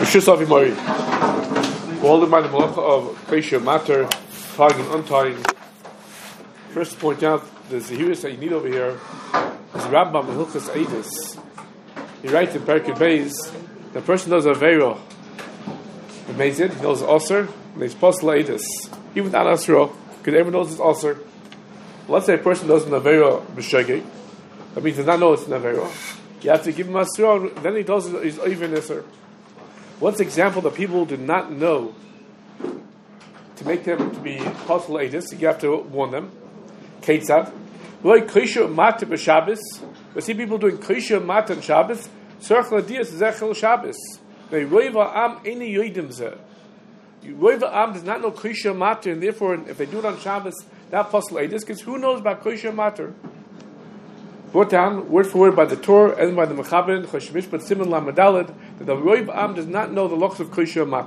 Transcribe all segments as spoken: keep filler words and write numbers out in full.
Shushafi Mari. All the mind of Krisha matter, tying and untying. First to point out the Zahiris that you need over here is Rambam in Hilchas Eidus. He writes in Perkei Beis, the person knows Aveiro. Amazing, he knows Osir, and he's Postal Eidus. Even without Asro, because everyone knows it's Osir. Let's say a person knows an Aveiro B'Shegeg. That means he does not know it's an Aveiro. You have to give him Asro, then he knows he's even Isser. What's the example that people do not know to make them to be Postal Eidus? You have to warn them. Ketzad. Like Krisha Mat b'Shabbos. We see people doing Krisha Mat on Shabbos. Tzarich l'diyas zechel Shabbos. They roiva am any yoidim zeh. Roiva am does not know Krisha Mat, and therefore, if they do it on Shabbos, that Postal Eidus, because who knows about Krisha Mat? Brought down word for word by the Torah and by the Mechaber, Chashmish, but Simon Lamadalad, that the roiva am does not know the lochs of Krisha Mat.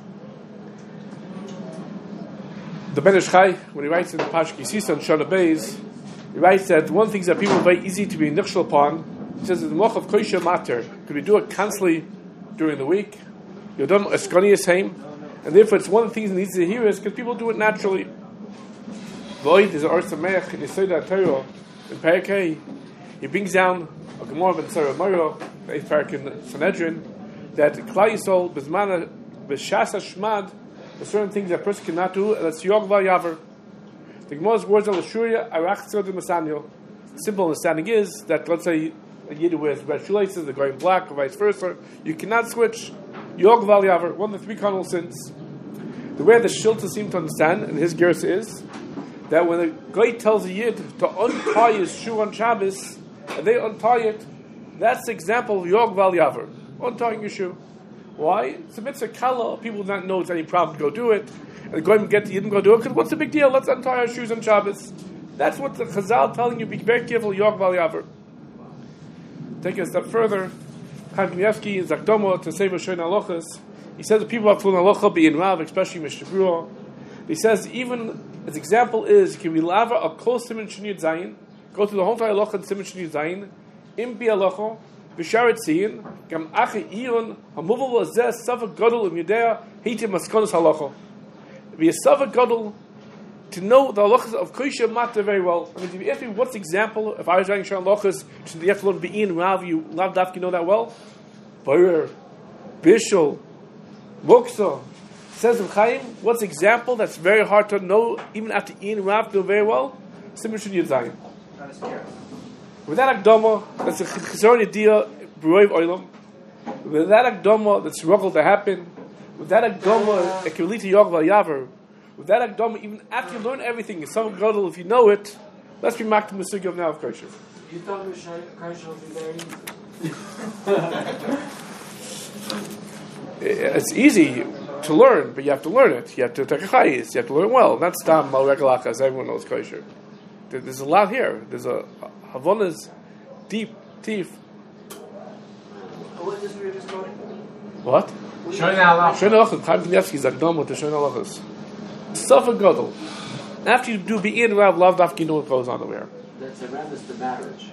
The Ben Ish Chai, when he writes in the Pash Kisisa on Shana Beis, he writes that one thing that people are very easy to be nichshel upon. He says that the moch of Krisha Mater, could we do it constantly during the week? Yodam Eskani is same, and therefore it's one of the things that needs to hear is because people do it naturally. Void is an Or Sameach in Yesod HaTorah in Parakeh. He brings down a Gemara ben Sarah Maro, the eighth parak in Sanhedrin, that Klal Yisrael Bezman B'Shas HaShmad. There's certain things that a person cannot do, and that's Yog Val Yaver. The Gemara's words are L'shuria Arach Tzod Masanyo. The simple understanding is that, let's say, a Yid wears red shoelaces, they're going black, or vice versa. You cannot switch Yog Val Yaver, one of the three cardinal sins. The way the Shilta seem to understand, and his gerus is, that when a guy tells a Yid to untie his shoe on Shabbos, and they untie it, that's the example of Yog Val Yaver, untying your shoe. Why? It's a mitzvah kala. People do not know it's any problem to go do it. And go and get the Yidden go do it, because what's the big deal? Let's untie our shoes on Shabbos. That's what the Chazal telling you, be very careful, Yog Val Yaver. Take it a step further. Chaim Kanievsky in Zakdomo to Sefer Shoin Alochas, he says that people have to learn Alocha be in Rav, especially Mishnah Berurah. He says even, his example is, can we lava a kol Siman Shniyot Zayin, go through the whole entire Alocha and Siman Shniyot Zayin, im bi Alocha, B'sharet Ziyin, gam achi iron, hamuval azeh, sava gadol, im yudea, hitim maskonos halacha. Be a sava gadol, to know the halachas of Krisha Matter very well. I mean, if you ask me what's the example, if I was writing Shal halachas, should you have to learn Be'in, Rav, you Lav Dafki know that well? Bayer, Bishul, Muksa, says of Chaim, what's the example that's very hard to know, even after Ian Rav know very well? Simon Shun Yudzayin. With that Akdama, that's a Chizor Yediyah, B'roiv Oilam. With that Akdama, that's struggle to happen. With that Akdama, it can lead to Yog Val Yaver. With that Akdama, even after you learn everything, it's some gadol if you know it. Let's be back to the Sugya of now of Kosher. You thought Kosher would be very It's easy to learn, but you have to learn it. You have to take a chayis. You have to learn well. Not stam mal regalachas. Everyone knows Kosher. There's a lot here. There's a Havona's deep teeth. What is this we were just quoting? What? Shoin Alachas. Shoin Alachas. Chaim Kanievsky is Akdama to Shoin Alachas. Suffer gadol. After you do be in Rav Lav Dafki, know what goes on over here. That's a Rabbis to marriage.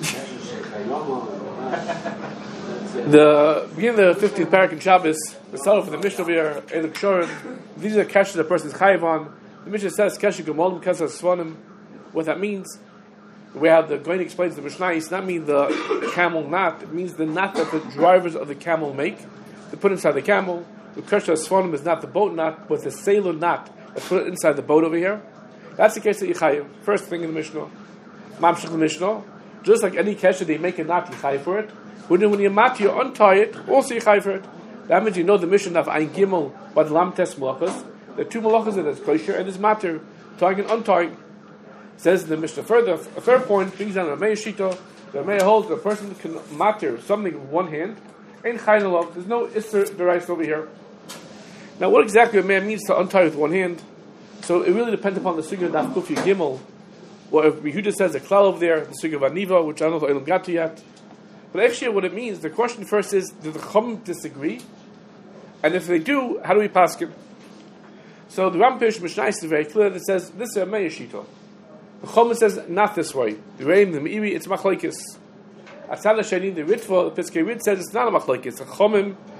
The beginning of the fifteenth parak in Shabbos, the start of the Mishnah over here, Elik Shorim. These are the keshes the person's chayiv on. The Mishnah says kesher gemolim kesher svanim. What that means, the way how the Goin explains the Mishnah, it's not mean the camel knot. It means the knot that the drivers of the camel make. They put inside the camel. The kesher svanim is not the boat knot, but the sailor knot that put inside the boat over here. That's the case of Yichayiv. First thing in the Mishnah, Mamshech the Mishnah. Just like any kesher, they make a knot Yichayiv for it. When when you mat, you untie it, also Yichayiv for it. That means you know the Mishnah of Ein Gimel by the Lam Tes Malachas. There are two malachas in this kosher and this matter, tying and untying. Says in the Mishnah further, a third point brings down a Rameh Shita. The Rameh holds that a person can matter something with one hand. Ain't chayin. There's no Isser Derais over here. Now, what exactly a man means to untie with one hand? So it really depends upon the sugya of Daf Kufi Gimel. Or if Yehuda says a klal over there, the sugya of Aniva, which I don't know if I got to yet. But actually, what it means, the question first is, do the Chum disagree? And if they do, how do we pass it? So the Rampish Mishnah is very clear that says this is a Meir Shita. The Chum says not this way. The Reim, the Meiri, it's Machlekes. Atzad Hashani, the Ritva, the Piskei Rit says it's not a Machlekes. The Chumim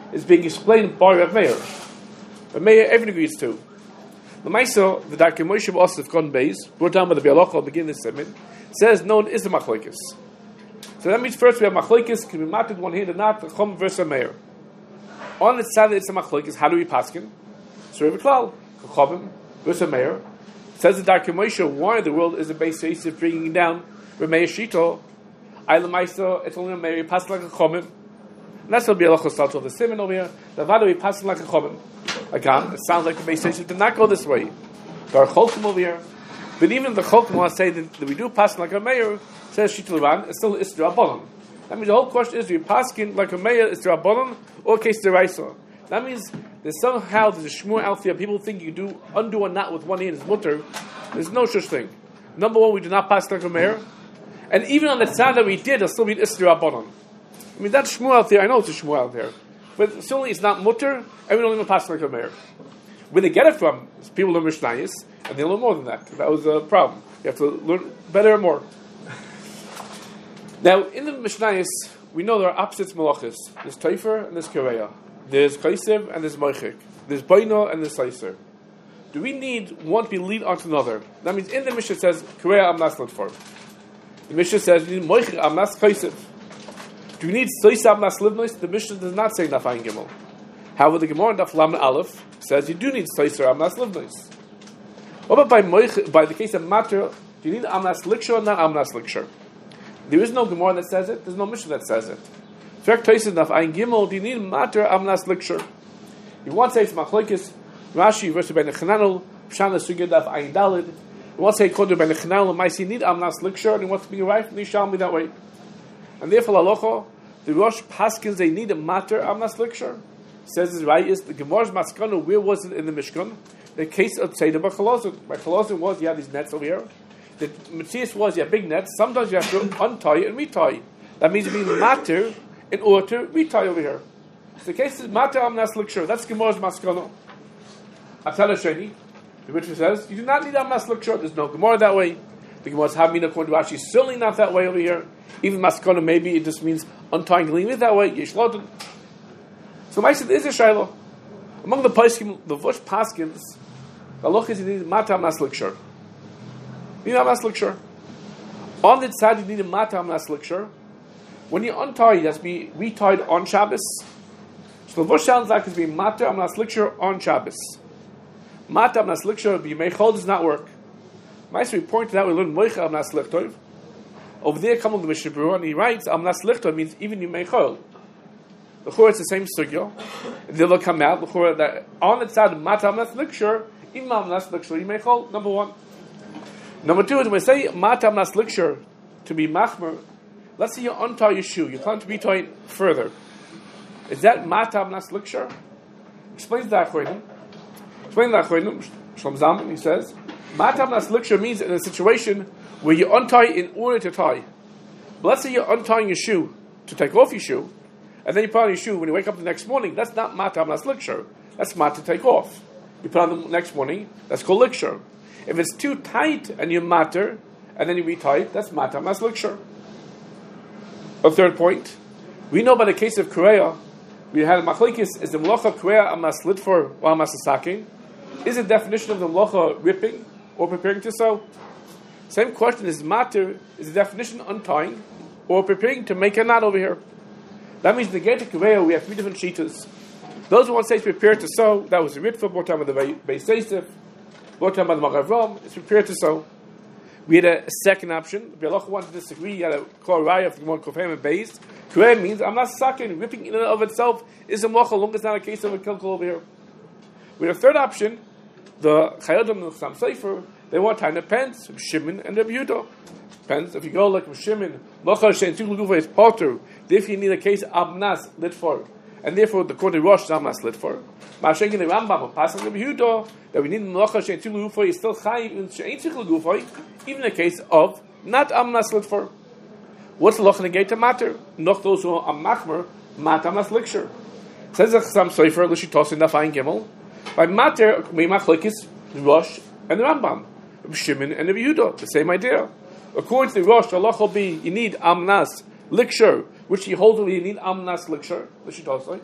is being explained by Rav Meir. Rav Meir, everyone agrees to. The Maisa, the Darkei Moshe B'Osif Gon Beis, brought down by the Bialocha at the beginning of the segment, says no, it is a machlokes. So that means first we have machlokes, can be mated one hand and not the Chum versus Rav Meir. On the side that it's a machlokes, how do we paskin? So Rav Klal, Chachamim versus Rav Meir. Says the Darkei Moshe, why the world is a base Yosef bringing down Rav Meir Shito? I the Maisa, it's only Rav Meir, pass like a Chachamim. And that's what Bialocha starts with the Simon over here. The Vado, we pass like a Chachamim. Again, it sounds like the base Yosef did not go this way. There are Cholkim over here. But even the Cholkim want to say that, that we do pass like a Meir, says Shito Levan, it's still Isra Rabbanon. That means the whole question is, do we paskin like a Meir, Isra Rabbanon, or Case Deraisa? That means that somehow there's a shmur out there. People think you do undo a knot with one hand is mutter. There's no such thing. Number one, we do not pass like a Meir. And even on the tzad that we did, it'll still be Isra Rabbanon. I mean, that's shmur out there. I know it's a shmur out there. But certainly it's not mutter, and we don't even pass like a Meir. Where they get it from is people learn Mishnayos, and they learn more than that. That was a problem. You have to learn better and more. Now, in the Mishnayos, we know there are opposites malachis. There's Teifer and there's Kereya. There's Kaisev and there's Moichik. There's Baino and there's Saiser. Do we need one to be lead onto another? That means in the Mishnah it says, Kereya am nas for. The Mishnah says, you need Moichik am nas Kaisev. Do we need Saiser am nas livnois? The Mishnah does not say Nafayin Gimel. However, the Gemara in Daf Lamed Aleph says you do need Saiser am nas livnois. What about by Moichik, by the case of Mater, do you need am nas liksher or not am nas liksher? There is no Gemara that says it. There's no Mishnah that says it. Fact Taisa Daf Ayin Gimel. Do you need matter amnas liksher? You want to say it's machlokes Rashi versus Ben Chananel Shana Sugya Daf Ayin Dalid. You want to say Koder Ben Chananel Maisi need amnas liksher, and you want to be right from the Yishalmi that way. And therefore, Halacha, the Rosh Paskins they need a matter amnas liksher. Says is right is the Gemara's maskana. Where was it in the Mishkan? The case of Tzeidah by Chalazon. By Chalazon was you have these nets over here. The Matthias was you have big nets. Sometimes you have to untie and retie. That means you mean matter in order to retie over here. So the case is matter amnas liksher. That's Gemara's maskana. Atala Sheni, the Mishnah says you do not need amnas liksher. There's no Gemara that way. The Gemara's having according to Rashi certainly not that way over here. Even maskana maybe it just means untying and leaving it that way. Yeshlodin. So my said is a shayla among the poskim, the Vosh paskins. The loch is you need matter amnas liksher. You need amnas liksher. On the side you need a matter amnas liksher. When you untie, it has to be retied on Shabbos. So the Vosh sounds like it's being matter amnas liksher on Shabbos. Matter amnas liksher be meichol does not work. Nice, we pointed out we learned moicha amnas lichtov. Over there, come on the Mishnah Berurah, and he writes amnas lichtov means even you meichol. The chor is the same sugya. And they'll come out the chor that on the side of matter amnas liksher, even amnas liksher you meichol. Number one. Number two is when we say matter amnas liksher to be machmer. Let's say you untie your shoe. You plan to retie it further. Is that matter amnas liksher? Explains that Achronim. Explain that Achronim. Shlom Zalman, he says, matter amnas liksher means in a situation where you untie in order to tie. But let's say you're untying your shoe to take off your shoe, and then you put on your shoe when you wake up the next morning. That's not matter amnas liksher. That's matter to take off. You put on the next morning. That's called liksher. If it's too tight and you matter, and then you retie it, that's matter amnas liksher. A third point, we know by the case of Kereya, we had a machlekes, is the melacha Kereya amnas litfor or amnas saking? Is the definition of the melacha ripping or preparing to sew? Same question is matter, is the definition untying or preparing to make a knot over here? That means in the get to Kereya we have three different shitas. Those who want to say it's prepared to sew, that was the ritva, brought down by the Beis Yosef, brought down by the Magen Avraham, it's prepared to sew. We had a second option. The Bialocha wanted to disagree. You had a call raya of the one kofem and base. Kereya means I'm not sucking. Ripping in and of itself is a mocha. Long as it's not a case of a kilkel over here. We had a third option. The Chayodim and the Chassam Sofer, they want tying the pants. Shimon and the Yehuda. Pants. If you go like Shimon, mocha shein tzul gufa is potter. Therefore, you need a case abnas lit for, and therefore the Kodi Rosh is abnas lit for. Ma'ashenkin the Rambam or passing the Yehuda that we need mocha shein tzul gufa is still chayiv in shein tzul gufa. Even in the case of not amnas litfor. What's the loch in the gate to matter? Not those who are machmer, mat amnas liksher. Says the Chassam Sofer, Lishitos in Nafayin Gimel. By matter, we machlekes Rosh and the Rambam, Shimon and the Yehuda. The same idea. According to the Rosh, the loch will be you need amnas liksher, which he holds you need amnas liksher. Lishitos.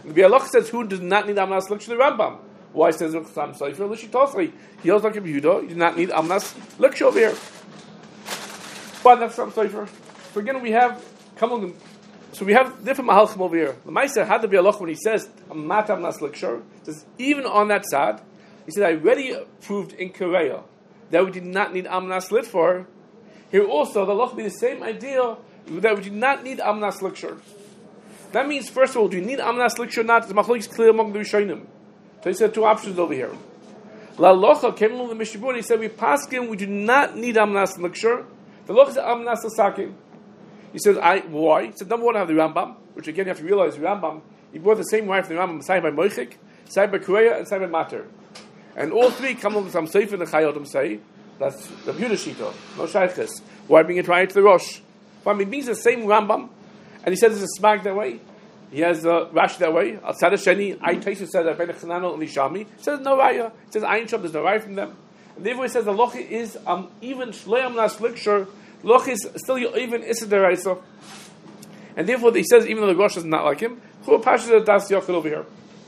The Bialoch says who does not need Amnas Liksher? The Rambam. Why says Sam Sefer Lishi Tosri? He holds like a Yehuda. You do not need Amnas Liksher over here. But that's Sam Sefer. So again, we have come on. So we have different mahalchim over here. The Ma'aser had the Bialoch when he says Amat Amnas Liksher. Says even on that side, he said I already proved in Korea that we did not need Amnas Lit for. Here also, the Loch be the same idea that we do not need Amnas Liksher. That means, first of all, do you need Amnas Liksher or not? The Machlokes is clear among the Rishonim. So he said two options over here. La Locha came along the Mishabur and he said, we paskin, we do not need Amnas Liksher. The Loch is Amnas Sakin. He says, I, why? He said, number one, I have the Rambam, which again you have to realize, the Rambam, he brought the same wife, the Rambam, Sai by Moichik, Sai by Korea, and Sai by Mater. And all three come along with some Sefer and the Chayotim say, that's the Yehuda Shita, no Shaykhis. Why bring it right to the Rosh? But he means the same Rambam, and he says it's a smag that way. He has the Rash that way. Al Tzad Sheni, Ayin Taisu says that Ben Chananel and Lishami. He says no raya. He says Ayin Shom, there's no raya from them. And therefore he says the loch is um, even Shleim Nas Liksher. Loch is still even Issa Deraisa. And therefore he says even though the Rosh is not like him, who pashes the Das Yochel over here.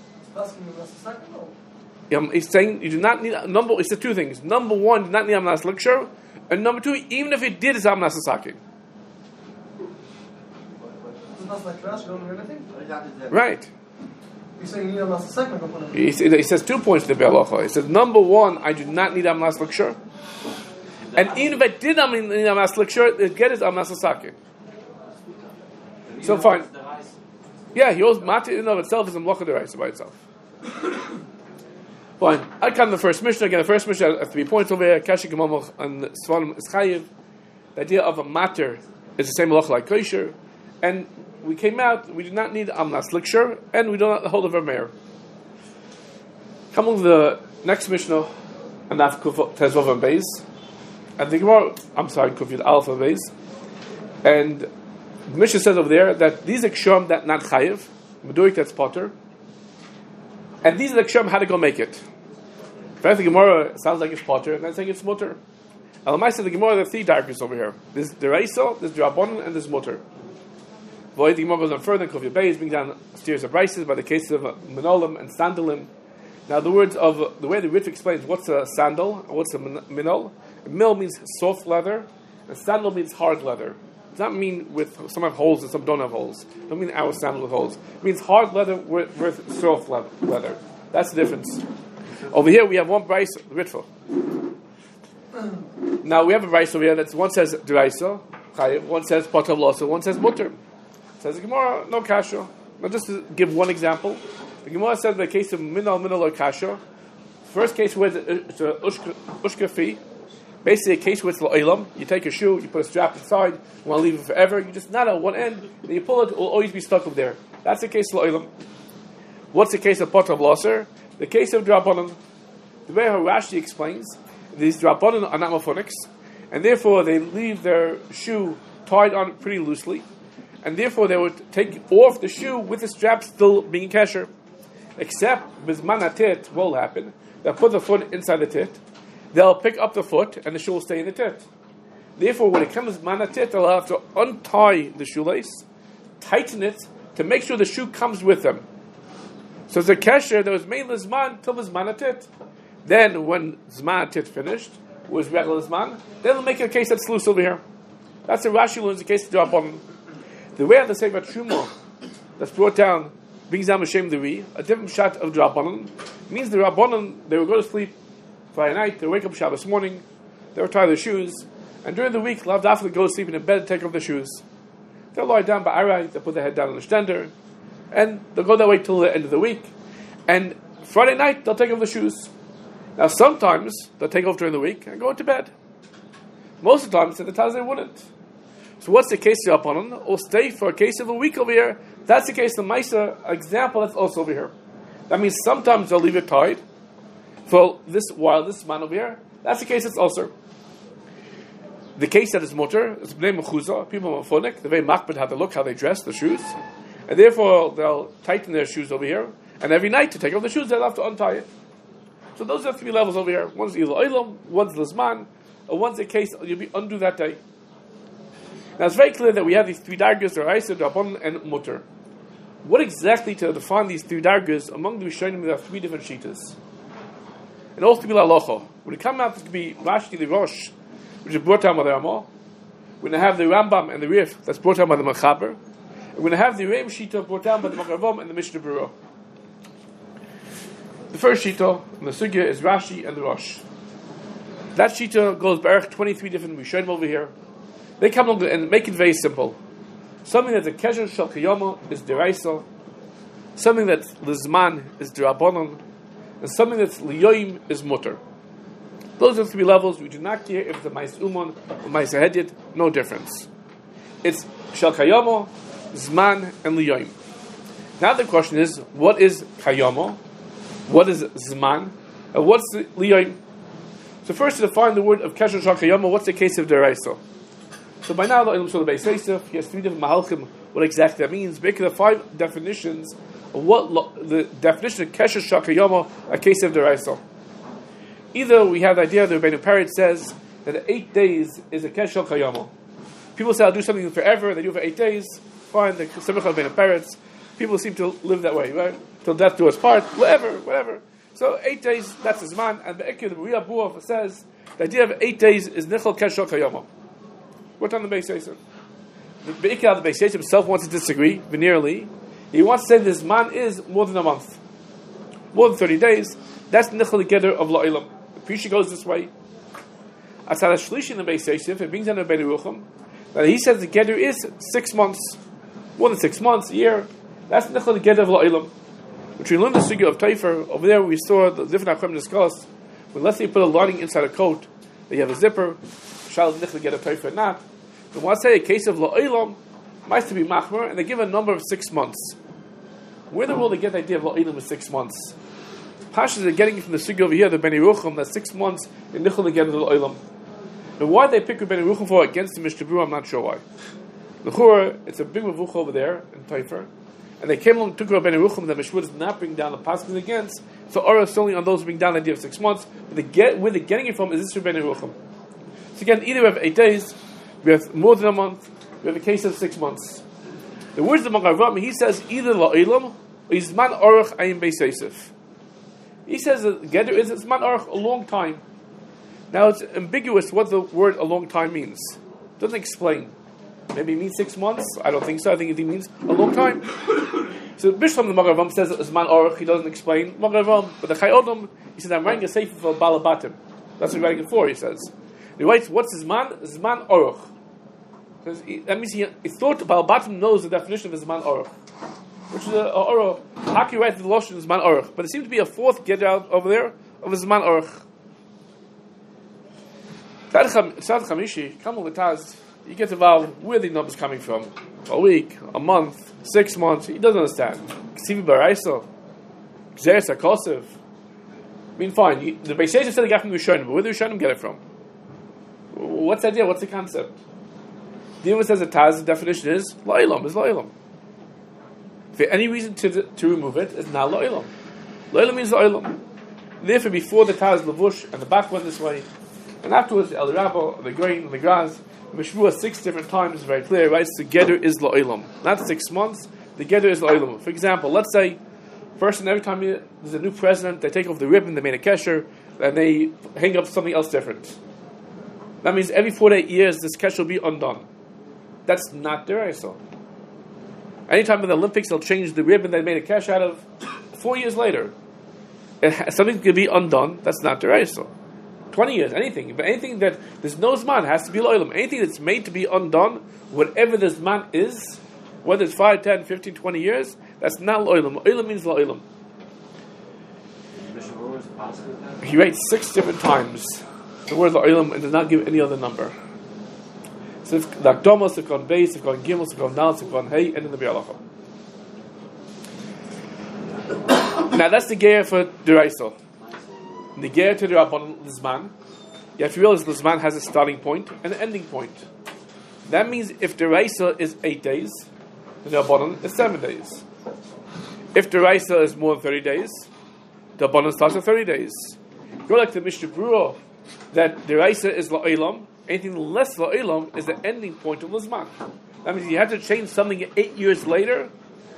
Um, he's saying you do not need number. He said two things. Number one, you do not need Amnas Liksher, and number two, even if it did, it's Amnas Sakin. Right. He's saying you need Amnas Sakin. He, he says two points to the Bialocha. He says number one, I do not need Amnas Liksher, and even if I did not need Amnas Liksher, it get is Amnas Sakin. So fine. Yeah, he owes Mati in and of itself is a Mlocha Deraisa by itself. Fine. I come to the first mission again. The first mission has three points over here. Kashi Gemamach and Svanim Ischayev. The idea of a matter is the same halacha like kosher, and we came out. We do not need Amnas Liksher, and we do not hold of a mayor. Come on to the next Mishnah, and that's Tezvav and Beis, and the Gemara. I'm sorry, Kufiyat Alpha Beis, and the Mishnah says over there that these are ksham that not chayiv, meduik that's potter. And these are the ksham how to go make it. First, the Gemara sounds like it's potter, and then saying it's mutter. Elamai said the Gemara there are three darkness over here. There's the Reisa, there's the Rabbanon, and there's mutter. Void the Gemara goes on further. Kufya Beis brings down steers of rices by the case of minolim and sandalim. Now the words of uh, the way the Ritva explains what's a sandal and what's a minol. A mil means soft leather, and sandal means hard leather. Does not mean with some have holes and some don't have holes. It doesn't mean our sandal with holes. It means hard leather with, with soft leather. That's the difference. Over here we have one price, Ritva. Now we have a price over here that one says Deraisa, one says Potav Losa, one says Mutter. Says the Gemara, no kasha. Now just to give one example, the Gemara says in the case of Minal Minal or Kasha, first case where it's a Ushka fee, basically a case where it's La'ilam, you take a shoe, you put a strap inside, you want to leave it forever, you just knot it on one end, and you pull it, it will always be stuck up there. That's the case of La'ilam. What's the case of Potav Loser? The case of Drabanan. The way how Rashi explains, these Drabanan are not Mafonics, and therefore they leave their shoe tied on pretty loosely, and therefore they would take off the shoe with the strap still being kesher. Except Bizman Tit will happen. They'll put the foot inside the tit, they'll pick up the foot, and the shoe will stay in the tit. Therefore, when it comes manatit, they'll have to untie the shoelace, tighten it, to make sure the shoe comes with them. So it's a kesher that was made Zman till the Zmanatit. Then, when Zmanatit finished, was regular Zman, then they'll make a case that's loose over here. That's the Rashi learns the case to drop on. The way they say about Shumah, that's brought down, brings down Hashem the Ri, a different shot of Drabanan, means the Rabbanan, they would go to sleep Friday night, they wake up Shabbos morning, they would tie their shoes, and during the week, Lav Dafla go to sleep in a bed and take off their shoes. They'll lie down by Arai, they'll put their head down on the stender, and they'll go that way till the end of the week. And Friday night, they'll take off the shoes. Now, sometimes they'll take off during the week and go into bed. Most of the time, it's in the times they wouldn't. So, what's the case of Yapanan? Or stay for a case of a week over here. That's the case of Maisa example. That's also over here. That means sometimes they'll leave it tied for this while this man over here. That's the case. It's also the case that is mutter. It's bnei mechuzah. People are mephonik. They're very makbid how they look, how they dress, the shoes. And therefore, they'll tighten their shoes over here. And every night, to take off the shoes, they'll have to untie it. So those are three levels over here. One's either oilam, one's lizman, or one's a case you'll be undo that day. Now it's very clear that we have these three dargis, Raisa, Rabban, and Mutter. what exactly to define these three dargas? Among the Rishonim, there are three different shitas. And all three are halacha. When it comes out, it could be Rashi the Rosh, which is brought down by the Ramah. We're going to have the Rambam and the Rif, that's brought down by the Machaber. We're going to have the Reim Shita brought down by the Machavom and the Mishnah Berurah. The first Shita in the Sugya is Rashi and the Rosh. That Shita goes back twenty-three different Rishonim over here. They come along and make it very simple. Something that's a Kesher Shal Kiyama is Deraisa. Something that's Lizman is Derabanan. And something that's Liyoim is Mutter. Those are the three levels. We do not care if it's a Mais Uman or Mais Hedit, no difference. It's Shal Kiyama, Zman, and Liyoim. Now the question is, what is Kiyama? What is Zman? And what's Liyoim? So first to define the word of Kesher Shal Kiyama, what's the case of Deraisa? So by now, the Ilm Shul Beis Yosef, he has three different mahalchim, what exactly that means. Making the five definitions of what lo- the definition of Kesher Shal Kiyama, a case of Deraisa. Either we have the idea that Rabbeinu Peretz says that eight days is a Kesher Shal Kiyama. People say I'll do something forever, they do it for eight days, fine, the Simcha of Rabbeinu Peretz. People seem to live that way, right? Till death do us part, whatever, whatever. So eight days, that's his man, and the Ekir, the B'riya Buah says the idea of eight days is Nichol Kesher Shal Kiyama. What on the Beis Yosef? The Beikah, the Beis Yosef himself wants to disagree, veneerly. He wants to say this man is more than a month. More than thirty days. That's Nichol Geder of La'ilam. The Pishi goes this way. Atzad HaShlishi in the Beis Yosef, it brings down the Beinu Rucham, that he says the Geder is six months. More than six months, a year. That's Nichol Geder of La'ilam. Which we learned the Sugya of Taifer, over there we saw the different Akhram discussed, when let's say you put a lining inside a coat, that you have a zipper, shall Nichol Geder Taifer or not. They want to say a case of La'ilam might to be Machmer, and they give a number of six months. Where the world they get the idea of La'ilam is six months? Pashas are getting it from the Sugya over here, the Beni Rucham, that six months in Nichol Geder La'ilam. And why they pick Beni Rucham for against the Mishnah Berurah, I'm not sure why. The Chura, it's a big Mavucha over there in Taifer, and they came along and took Beni Rucham that Mishmur does not bring down the Pasuk against, so Ora is only on those who bring down the idea of six months, but they get, where they're getting it from is this from Beni Rucham. So again, either we have eight days, we have more than a month, we have a case of six months. The words of the Macharam, he says either La'ilam or Yizman Orach Ayin Beis Yosef. He says that Geder is Yizman Orach, a long time. Now it's ambiguous what the word a long time means. It doesn't explain. Maybe it means six months? I don't think so. I think it means a long time. So Bishlam the Macharam says that Yizman Orach, he doesn't explain Macharam, but the Chai Odom, he says, I'm writing a sefer for Balabatim. That's what he's writing it for, he says. He writes, what's Zman? Zman Orach. That means he, he thought Balabatim knows the definition of Zman Orach, which is a, a Orach. How can you write the Lashon Zman Orach? But there seems to be a fourth get out over there of a Zman Orach. Tzad Chamishi, come on the Taz, you get involved where the numbers coming from. A week, a month, six months, he doesn't understand. Ksivi Baraisa, Gzeres HaKosev. I mean, fine, you, the Beis Yosef said they got from the Rishonim, but where did the Rishonim get it from? What's the idea? What's the concept? The Yom says the Taz, the definition is La'ilam, is La'ilam. If there any reason to to remove it, it's not La'ilam. La'ilam means La'ilam. Therefore, before the Taz, Lavush, and the back went this way, and afterwards, El Rabbo, the Grain, the Graz, the Mishmua six different times, very clear, right? So the Geder is La'ilam. Not six months, the Geder is La'ilam. For example, let's say, first and every time there's a new president, they take off the ribbon, they made a kesher, and they hang up something else different. That means every forty-eight years, this kesher will be undone. That's not deraisa. Anytime in the Olympics they'll change the ribbon they made a cash out of, four years later, it, something could be undone. That's not deraisa. Twenty years, anything, but anything that there's no zman has to be lo'ilam. Anything that's made to be undone, whatever the zman is, whether it's five, ten, fifteen, twenty years, that's not lo'ilam. Lo'ilam means lo'ilam. He writes six different times the word lo'ilam and does not give any other number. So if the Akdomos, if gone Beis, if gone Gimel, if gone Nal, if gone Hey, and in the Bialacha. Now that's the gear for Deraisa. The gear to the Rabban Lizman. You have to realize Lizman has a starting point and an ending point. That means if Deraisa is eight days, the Rabban is seven days. If Deraisa is more than thirty days, the Rabban starts at thirty days. Go like the Mishnah Berurah that Deraisa is La'ilam. Anything less La'ilam is the ending point of Lizman. That means you have to change something eight years later,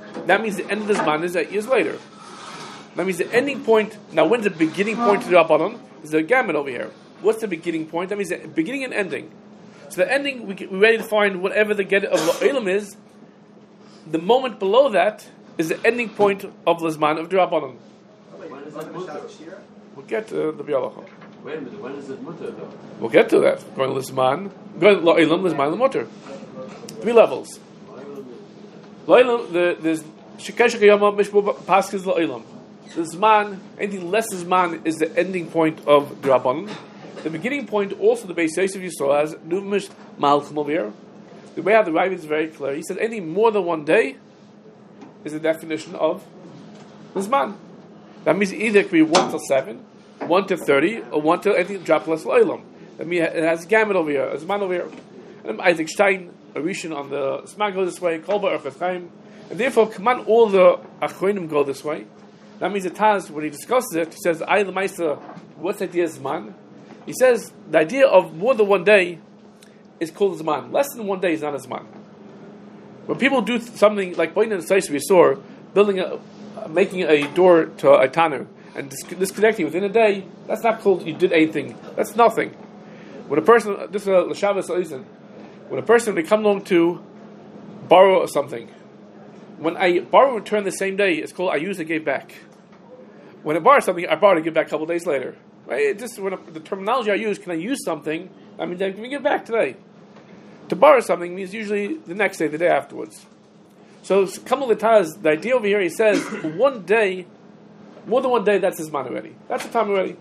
that means the end of the Zman is eight years later. That means the ending point. Now, when's the beginning point to the Rabbanon? There's a gamut over here. What's the beginning point? That means the beginning and ending. So the ending, we get, we're ready to find whatever the get of La'olam is. The moment below that is the ending point of the Zman of the Rabbanon. When is it mutter? We'll get to the Bialacha. Wait a minute, when is it mutter though? We'll get to that. Going to Lizman, going La'olam, Lizman, L'mutter. Three levels. La'olam, the there's Shikesh Kiyama Mishbu Paskes La'olam. The Zman, anything less than Zman is the ending point of the Rabbanon. The beginning point, also the Beis Yosef you saw as Numish Malchum over here. The way how the Rav is very clear. He said anything more than one day is the definition of the Zman. That means either it could be one till seven, one to thirty, or one till anything drop less La'olam. That means it has a gamut over here, a Zman over here. And Isaac Stein, a Rishon on the Zman go this way, Kolba Erchet Chaim. And therefore, come on, all the Achronim go this way. That means the Taz, when he discusses it, he says, I, the Meister, what's the idea of Zman? He says, the idea of more than one day is called Zman. Less than one day is not a Zman. When people do something like Boyin and Saish we saw, building a, making a door to a tanner, and disconnecting within a day, that's not called you did anything. That's nothing. When a person, this is a L'Shavas Oizen, when a person, they come along to borrow something, when I borrow and return the same day, it's called I use and gave back. When I borrow something, I borrow and give back a couple of days later. Right? It just when I, the terminology I use, can I use something? I mean, then can we give back today? To borrow something means usually the next day, the day afterwards. So, Kamal Taz, the idea over here, he says one day, more than one day, that's his man already. That's the time already.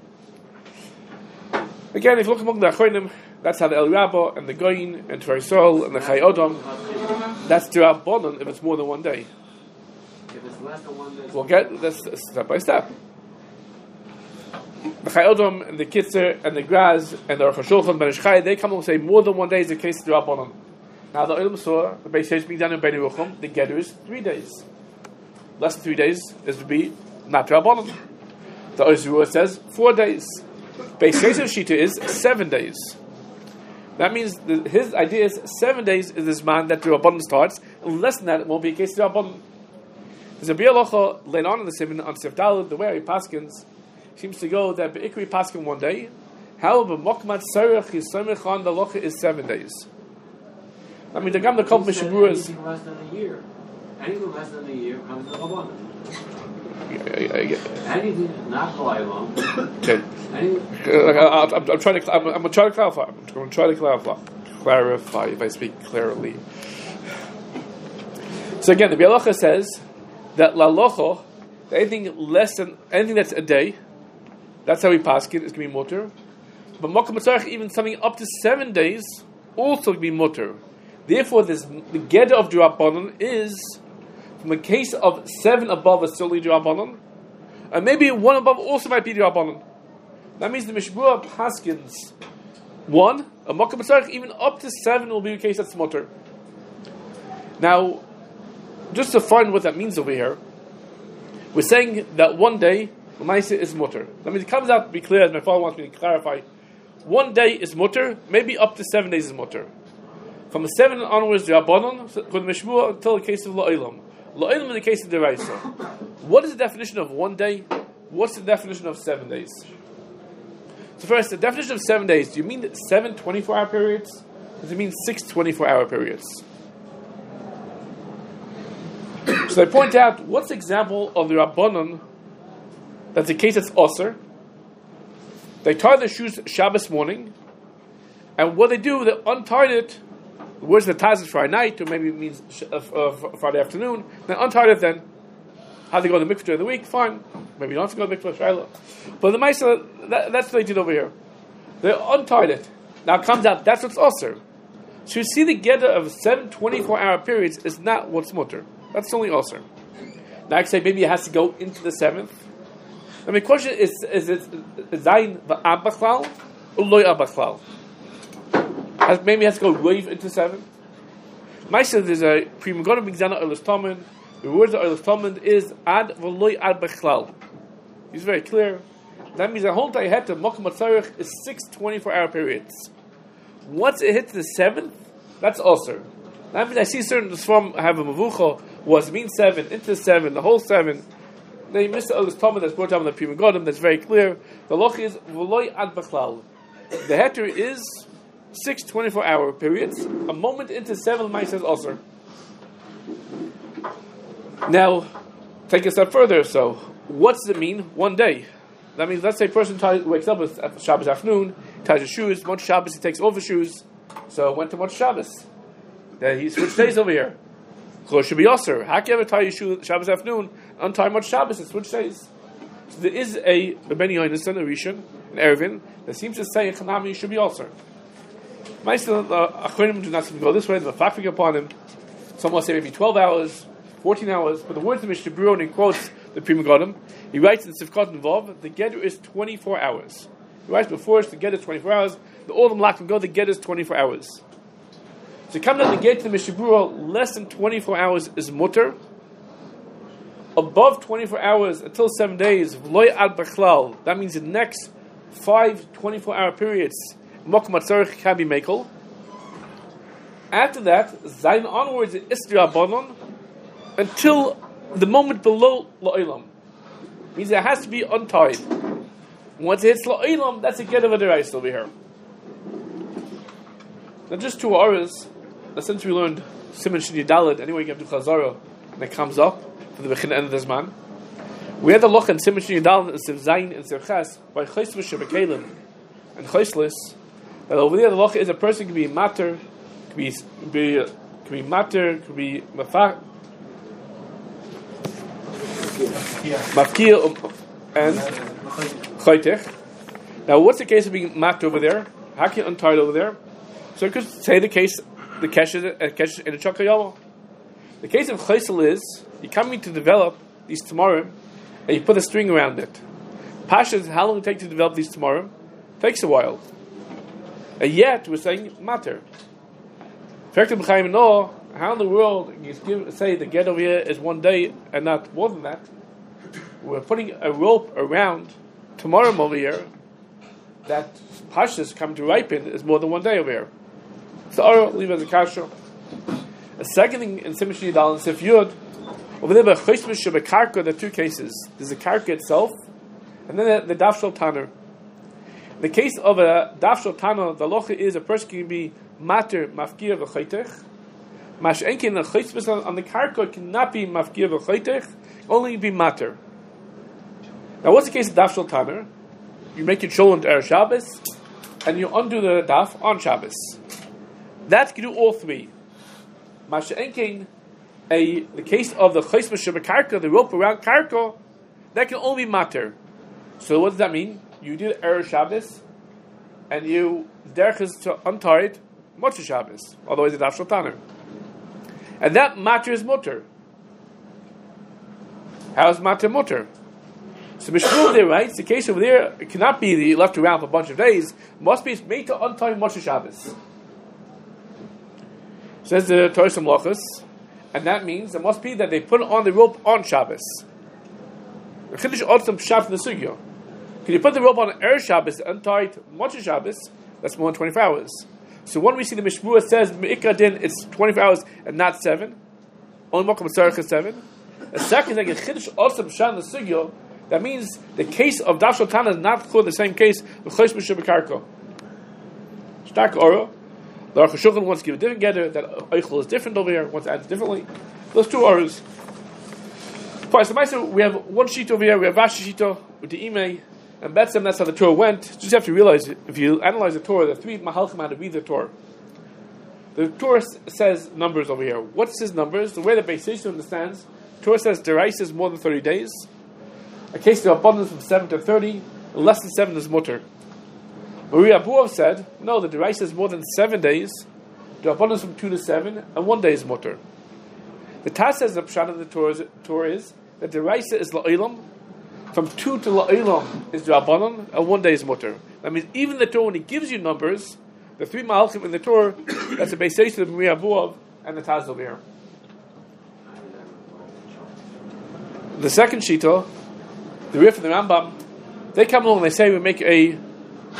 Again, if you look among the Achronim, that's how the El Rabba and the Goyin and Tver Yisrael and the Chai Odom, that's the Rabbanon if it's more than one day. If it's less than one day, We'll get this step by step. The Chai Odom and the Kitzer and the Graz and the Aruch HaShulchan Ben Ish Chai, they come and say more than one day is the case of the Rabbanon. Now the Olam Surah, the Beis Yosef being done in Bnei Yerucham, the Ger is three days. Less than three days is to be not Rabbanon. The Olam says four days. Beis Yosef Shita is seven days. That means the, his idea is seven days is this man that the Rabbanon starts, and less than that it won't be a case of the Rabbanon. There's a Bialacha later on in the Simon on Sif Daled, the way he paskins seems to go that Be'ikri paskin one day. However, Mokmat Sarach Yisomechan the Locha is seven days. I mean, the Gam the Kol Mishaburas. anything less than a year. Anything less than a year comes to Rabbanon. Anything not La'olam. Okay. Uh, I'm, I'm trying to. I'm, I'm going to try to clarify. I'm going to try to clarify. Clarify if I speak clearly. So again, the Bialacha says that la'locha, anything less than anything that's a day, that's how we pass it. It's going to be mutter. But makom tzarich, even something up to seven days, also can be mutter. Therefore, this the geder of D'Rabbanan is from a case of seven above is solely D'Rabbanan, and maybe one above also might be D'Rabbanan. That means the Mishbua Paskins one, a makom tzarich, even up to seven will be a case that's mutter. Now, just to find what that means over here, we're saying that one day L'maisa is mutter. That means it comes out to be clear, as my father wants me to clarify. One day is mutter, maybe up to seven days is mutter. From the seven onwards, the Rabbanon, so, Mishmua, until the case of La'olam. La'olam in the case of the Raisa. What is the definition of one day? What's the definition of seven days? So first, the definition of seven days, do you mean seven twenty-four hour periods? Or does it mean six twenty-four hour periods? So I point out, what's the example of the Rabbanon that's the case that's Osir? They tie their shoes Shabbos morning, and what they do, they untie it. Where's the Taz is Friday night, or maybe it means uh, uh, Friday afternoon. They untie it then. How they go to the mikveh during the week, fine. Maybe you don't have to go to the mikveh, Shiloh. But the Maisa, that, that's what they did over here. They untied it. Now it comes out, that's what's Osir. So you see the Geder of seven twenty-four hour periods is not what's mutter. That's only Osir. Now I can say maybe it has to go into the seventh. I mean, the question is, is it Zayin v'Ab B'chlal or Loy Ab B'chlal? Maybe it has to go wave into seven. Maisa, there's a Primagona Migzana Oilis Talmud. The words of Oilis Talmud is Ad v'Loy Ad B'chlal. He's very clear. That means the whole Tayyat of Mokum Atzarech is six twenty-four hour periods. Once it hits the seventh, that's Osir. That means I see certain Sfam have a Mavucha, was mean seven, into seven, the whole seven. They miss the August Talmud that's brought down in the Pri Megadim, that's very clear. The loch is V'loi ad b'chlal. The heter is six twenty-four hour periods. A moment into seven, Mai says also. Now, take a step further. So, what does it mean? One day. That means, let's say a person ties, wakes up at Shabbos afternoon, ties his shoes, Motzei Shabbos, he takes off his shoes, so went to Motzei Shabbos. Then he switched days over here. So it should be Osir. How can you ever tie your shoe Shabbos afternoon, untie Motzei Shabbos, and switch days? So there is a Beni Yonasan, a Rishon, an Erevin, that seems to say in Chanami should be Osir. Ma'aseh, uh, Achronim do not seem to go this way, they're mafakik upon him. Some will say maybe twelve hours, fourteen hours, but the words of Mishnah Berurah, and he quotes the Pri Megadim, he writes in Sivkot Involved, the Geder is twenty-four hours. He writes before us, the Geder is twenty-four hours, the all the Malachim go, the Geder is twenty-four hours. So come down the gate to the Mishnah Berurah, less than twenty-four hours is mutter. Above twenty-four hours until seven days, v'loi ad b'chlal. That means the next five twenty-four hour periods, mokum atzarich can be mekel. After that, zayin onwards is isra banon until the moment below la'ilam. Means it has to be untied. Once it hits la'ilam, that's a get of a derais over here. Now, just two hours. Since we learned Siman Shini Daled, anyway, you have to Chazara, and it comes up for the Bechin end of this man. We had the loch in Siman Shini Daled and Siv Zayin and Siv Ches by Chayslish Shebekalim and Chayslis. That over there, the loch is a person can be matter, can be be can be matter, can be mafak, mafkir and chaytech. Now, what's the case of being matter over there? How can you untie it over there? So, you could say the case. The kesh is in a chakayama. The case of chaysel is you coming to develop these tamarim, and you put a string around it. Pasha is how long it takes to develop these tamarim? Takes a while. And yet we're saying matter. How in the world you give, say the get over here is one day and not more than that? We're putting a rope around tamarim over here that pashas come to ripen is more than one day over here. So, I'll leave it as a kasha. A second thing in Siman Shini Dal and Sif Yud, over there, by Chaysmish Shebekarka, there are two cases. There's the karka itself, and then the, the Daf Shel Tanner. In the case of a Daf Shel Tanner, the locha is a person can be mater, mafkir, v'chaytech. Mash enkin, the Chaysmish on the karka cannot be mafkir, v'chaytech, only be mater. Now, what's the case of Daf Shel Tanner? You make your children to Erev Shabbos, and you undo the Daf on Shabbos. That can do all three. Masha Enking, a the case of the Chaysmish Shebekarka, the rope around karka, that can only be mater. So what does that mean? You did Erev Shabbos, and you derech is to untie it Motzei Shabbos, otherwise it's Daf Shel Tanner, and that mater is mutter. How is mater mutter? So Mishmur there writes the case over there it cannot be the left around for a bunch of days. It must be made to untie Motzei Shabbos. Says the Torah Samlachos, and that means it must be that they put on the rope on Shabbos. Can you put the rope on Erev Shabbos and untie it Motzei Shabbos? That's more than twenty-four hours. So when we see the Mishmur says Me'ikra Din, it's twenty-four hours and not seven. Only Mokum Tzarech is seven. A second thing, Chiddush Otzim Shan the Sugyo. That means the case of Daf Shel Tanner is not called the same case with Chaysmish Shebekarka. Shtak Oro. The Aruch HaShulchan wants to give a different gather, that Eichel is different over here, wants to add differently. Those two Oros. Fine, so Maisa, we have one sheet over here, we have Rashi Shita with the Imei, and Betzem, that's how the Torah went. Just have to realize, if you analyze the Torah, there are three Mahalchim how to read the Torah. The Torah says numbers over here. What's his numbers? The way the Beis Yosef understands, the Torah says Derais is more than thirty days. A case of abundance from seven to thirty, less than seven is mutter. Maria Abuov said, no, the Derais is more than seven days, the abundance from two to seven, and one day is mutter. The Taz says the Pshat of the Torah is, Torah is that the Derais is La'ilam, from two to La'ilam is the Rabbanon, and one day is mutter. That means even the Torah, when it gives you numbers, the three Mahalchim in the Torah, that's the Beis Yosef of Maria Abuov, and the Taz over here. The second Shita, the Rif and the Rambam, they come along and they say we make a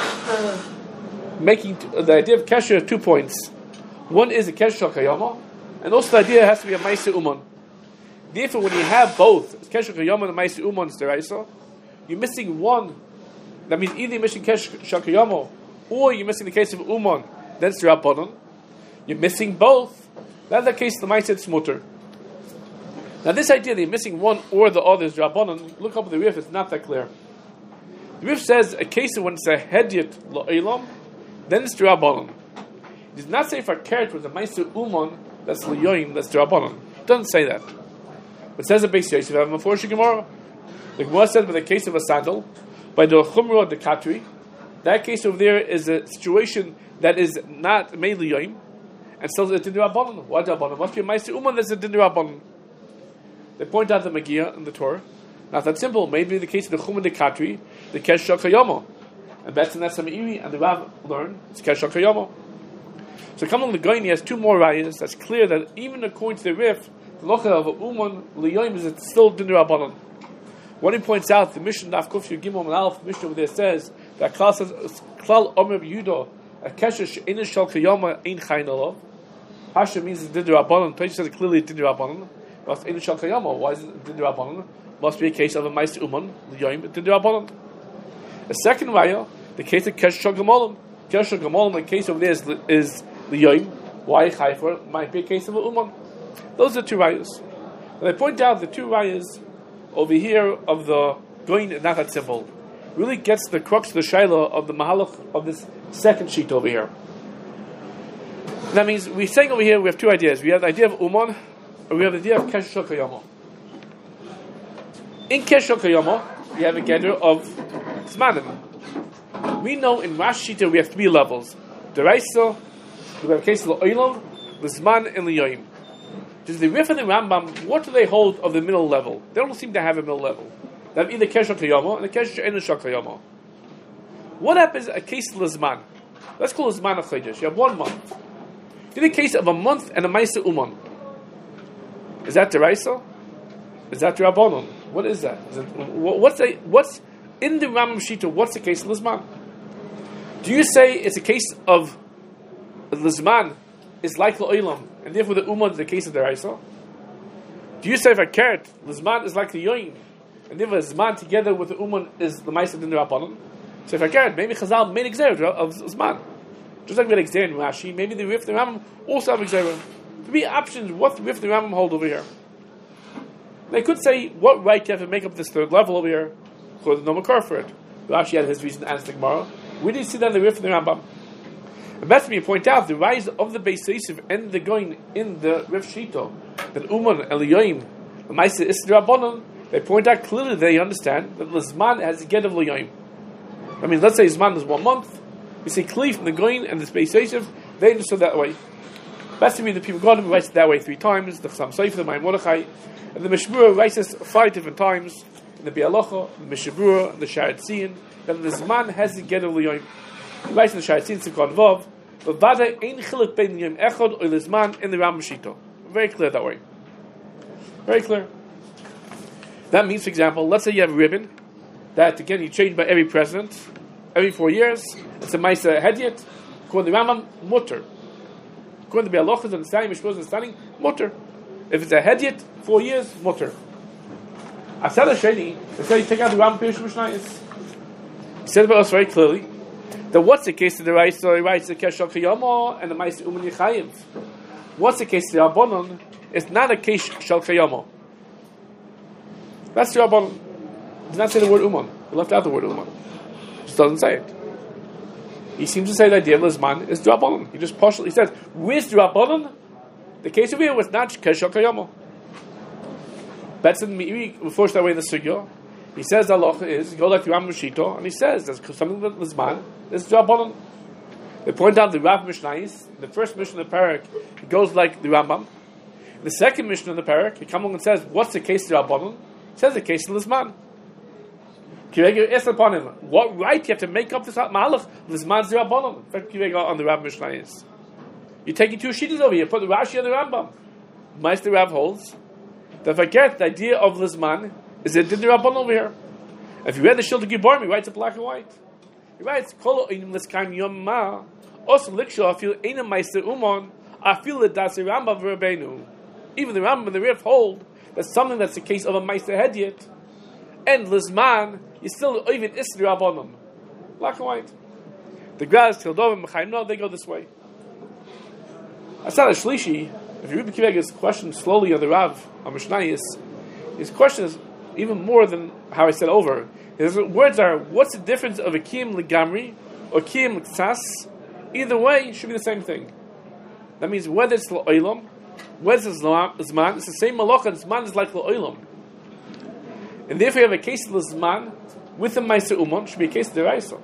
making the idea of kesher two points. One is the kesher kayama, And also the idea has to be a Maisa Uman. Therefore, when you have both Kesher Kayama and Maisa Uman Deraisa, you're missing one. That means either you're missing Kesher Kayama or you're missing the case of Uman, then it's Rabbanon. You're missing both. That's the case of the Maisa Tzmutter. Now, this idea that you're missing one or the other is Rabbanon, look up at the Rif, it's not that clear. The Rif says a case of when it's a Hedyet La'elam, then it's Rabbanon. It does not say for a carrot with a Maisa Uman, that's L'yoyim, that's Rabbanon. It doesn't say that. It says a Beis Yosef, have a Meforshei Gemara. The Gemara says, with the case of a sandal, by the Chumrah, the Katri, that case over there is a situation that is not made L'yoyim, and still it's Din Rabbanon. What Rabbanon? Must be a Maisa Uman that's a Din Rabbanon. They point out the Megillah in the Torah. Not that simple. Maybe the case of the Chumrah, the Katri, the Kesher Kayama. And that's in that Sama'iri, and the Rav learn, it's Kesher Kayama. So come along the Goyni has two more rayas. That's clear that even according to the Rif, the locha of a Uman L'yoyim is still Din Rabbanon. When he points out the Mishnah Daf Kuf Yud Gimel and Aleph, the Mishnah over there says that Klal says Klal Omer Yehuda a Kesher she'ein shel Kayama ein chayin alav. Hashem means it's Din Rabbanon. Tosha says clearly Din Rabbanon. But ein shel Kayama, why is it Din Rabbanon? Must be a case of a Maisa Uman L'yoyim Din Rabbanon. The second raya, the case of Kesher shel Gemolim. Kesher shel Gemolim, the case over there is is L'yoyim, why Chayfer, might be a case of a Uman. Those are two rayas. And I point out the two rayas over here of the going not that simple. Really gets the crux of the Shaila of the Mahalach of this second sheet over here. And that means we're saying over here we have two ideas. We have the idea of Uman, or we have the idea of Kesher shel Kayama. In Kesher shel Kayama, we have a gather of Zmanim. We know in Rashi Shita we have three levels. Deraisa, we have a case of L'olam, L'zman, and L'yoyim. Does the Rif and the Rambam, what do they hold of the middle level? They don't seem to have a middle level. They have either Kesher Kayama and the Kesher She'ein shel Kayama. What happens a case of L'zman? Let's call L'zman a Chodesh. You have one month. In the case of a month and a Maisa Uman, is that Deraisa? Is that Rabbanon? What is that? Is it, what's a, what's in the Rambam Shita? What's the case of L'zman? Do you say it's a case of L'zman is like L'olam, and therefore the Uman is the case of the Deraisa? Do you say for carrot, L'zman is like the Yoyin, and therefore Zman together with the Uman is the Maisa Din Rabbanon? So for carrot, maybe Chazal made Xer of Zman. Just like we had Xer in Rashi, maybe the Rif and the Rambam also have Xer. Three options, what the Rif and the Rambam hold over here. They could say, what right do you have to make up this third level over here? For the no makar for it. Rashi had his reason to answer the Gemara. We didn't see that in the Rif and the Rambam. And that's me point out the rise of the Beis Yosef and the going in the Rif Shito, that Uman and L'yoyim, the Maisa is Rabbanon. They point out clearly they understand that the Zman has a get of L'yoyim. I mean, let's say Zman is one month. We say clearly from the going and the Beis Yosef, they understood that way. That's to me the people God writes it that way three times. The Chassam Sofer, the Maimon Mordechai, and the Mishmura writes this five different times. In the Bialacha, the Mishabura, and the Sharet Tzion, that the Zman has a get of L'yoyim. He writes in the Sharet Tzion, Sikon Vav, but Vada ein chilik bein Yom Echad or L'zman in the Rambam Shita. Very clear that way. Very clear. That means, for example, let's say you have a ribbon that again you change by every president, every four years. It's a Maisa Hedyet. According to the Rambam, mutter. According to the Bialochas and the Sani Mishmos and Sani, mutter. If it's a Hedyet, four years, mutter. Asad Hasheni, they say you take out the Rambam Pirush Mishnayos. He said about us very clearly that what's the case of the Raisa? So he writes the Kesher Kayama and the Maisa Uman Yechayiv. What's the case of the Rabbanon? It's not a case Shel Kayama. That's the Rabbanon. It does not say the word Uman. He left out the word Uman. It just doesn't say it. He seems to say the idea of L'zman is the Rabbanon. He just partially he says, where's the Rabbanon? The case over here was not Kesher Kayama. That's in Meiri, we force that way in the Sugya. He says the halacha is, you go like the Rambam Shita, and he says there's something that L'zman is the Rabbanon. They point out the Rav Mishnayos. The first Mishnah in the Parak, it goes like the Rambam. The second Mishnah in the Parak, he comes along and says, what's the case of the Rabbanon? He says the case of L'zman. Kirega asked upon him, what right do you have to make up this Mahalach? L'zman's the Rabbanon. In fact, Kirega on the Rav Mishnayos. You're taking two sheetahs over here, put the Rashi on the Rambam. Meister Rav holds that if I get the idea of L'zman, is it Din Rabbanon over here? If you read the Shilta Giborim, he writes it black and white. He writes, Kolo einim l'skaim yom ma, also liksha afil einam meister uman, I feel that that's a Rambam Rabbeinu. Even the Rambam and the Rif hold that something that's the case of a Meister Hediyat, and Lizman, you still even Isri Rabbanim. Black and white. The Graz, Tildovim, Mechayim, no, they go this way. Asad Shlishi, if you read Kiva Eger's question slowly on the Rav, on Mishnayis, his question is even more than how I said over. His words are, what's the difference of a Kiyim Ligamri or Kiyim L'Ksas? Either way, it should be the same thing. That means whether it's L'Olam, whether it's Zman, it's the same Malach, and Zman is like L'Olam. And therefore you have a case of L'Zman with the Meiser Uman, should be a case of the Raisa.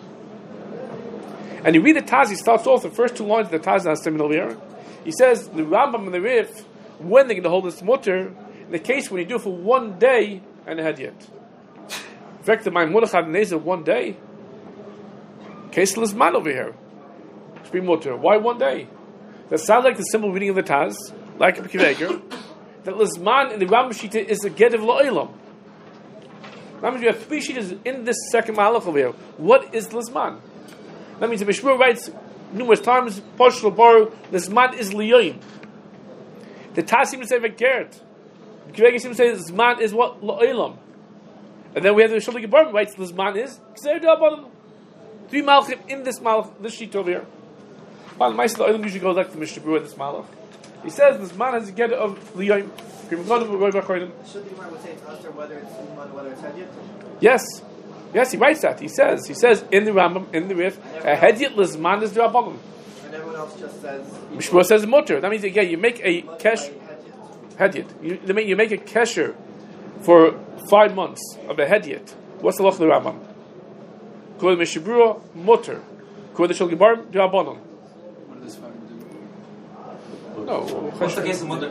And you read the Taz, he starts off the first two lines of the Taz has over here. He says, the Rambam and the Rif, when they're going to hold this mutter, in the case when you do it for one day and a Hediyat. In fact, the Maimon Chad one day, case of L'Zman over here. Should be mutter. Why one day? That sounds like the simple reading of the Taz, like a Kiva Eger, that L'Zman in the Rambam Shita is a get of L'Olam. That means you have three Shitas in this second Mahalach over here. What is L'Zman? That means the Mishmur writes numerous times, Poshel Baru, L'Zman is Liyoim. The Taz seems to say Vekert. The Kiva Eger seems to say L'Zman is what? L'Olam. And then we have the Shulchan Aruch writes L'Zman is Gzeir D'Rabbanan. Three Malachim in this Malach, this sheet over here. Well, the Ma'aseh L'Olam usually goes like the Mishnah Berurah in this Malach. He says L'Zman has a get of Liyoim. Should the Gemara would say it's Usher whether it's Uman, whether it's Hediyat? Yes. Yes, he writes that. He says, he says in the Rambam, in the Rif, a Hediyat L'Zman is the Rabbanim. And everyone else just says... Mishmur says mutter. That means, again, you make a kesh... Hediyat. You, you make a kesher for five months of a Hediyat. What's the Lach of the Rambam? Kol Mishnah Berurah, mutter. Kol the Shulchan Aruch, the Rabbanim. What does five do? No. What's the case of mutter?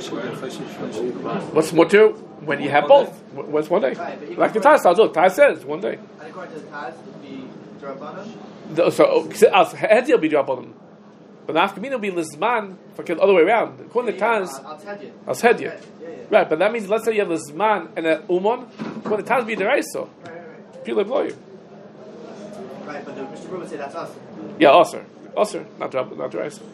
What's mutter when you have both? What's one day? Like the Taz tells us. Taz says one day. And according to the Taz, it would be D'Rabbanan? The, so, Hediyat will be D'Rabbanan. But the Afkamina will be L'Zman, for the other way around. According to Taz, Als Hediyat. Right, but that means, let's say you have L'Zman and a Uman, according to Taz, be the Raisa. Right, right, right. People blow you. Right, but the Mishnah Berurah would say that's us. Yeah, Usher. Usher, not the not the Raisa.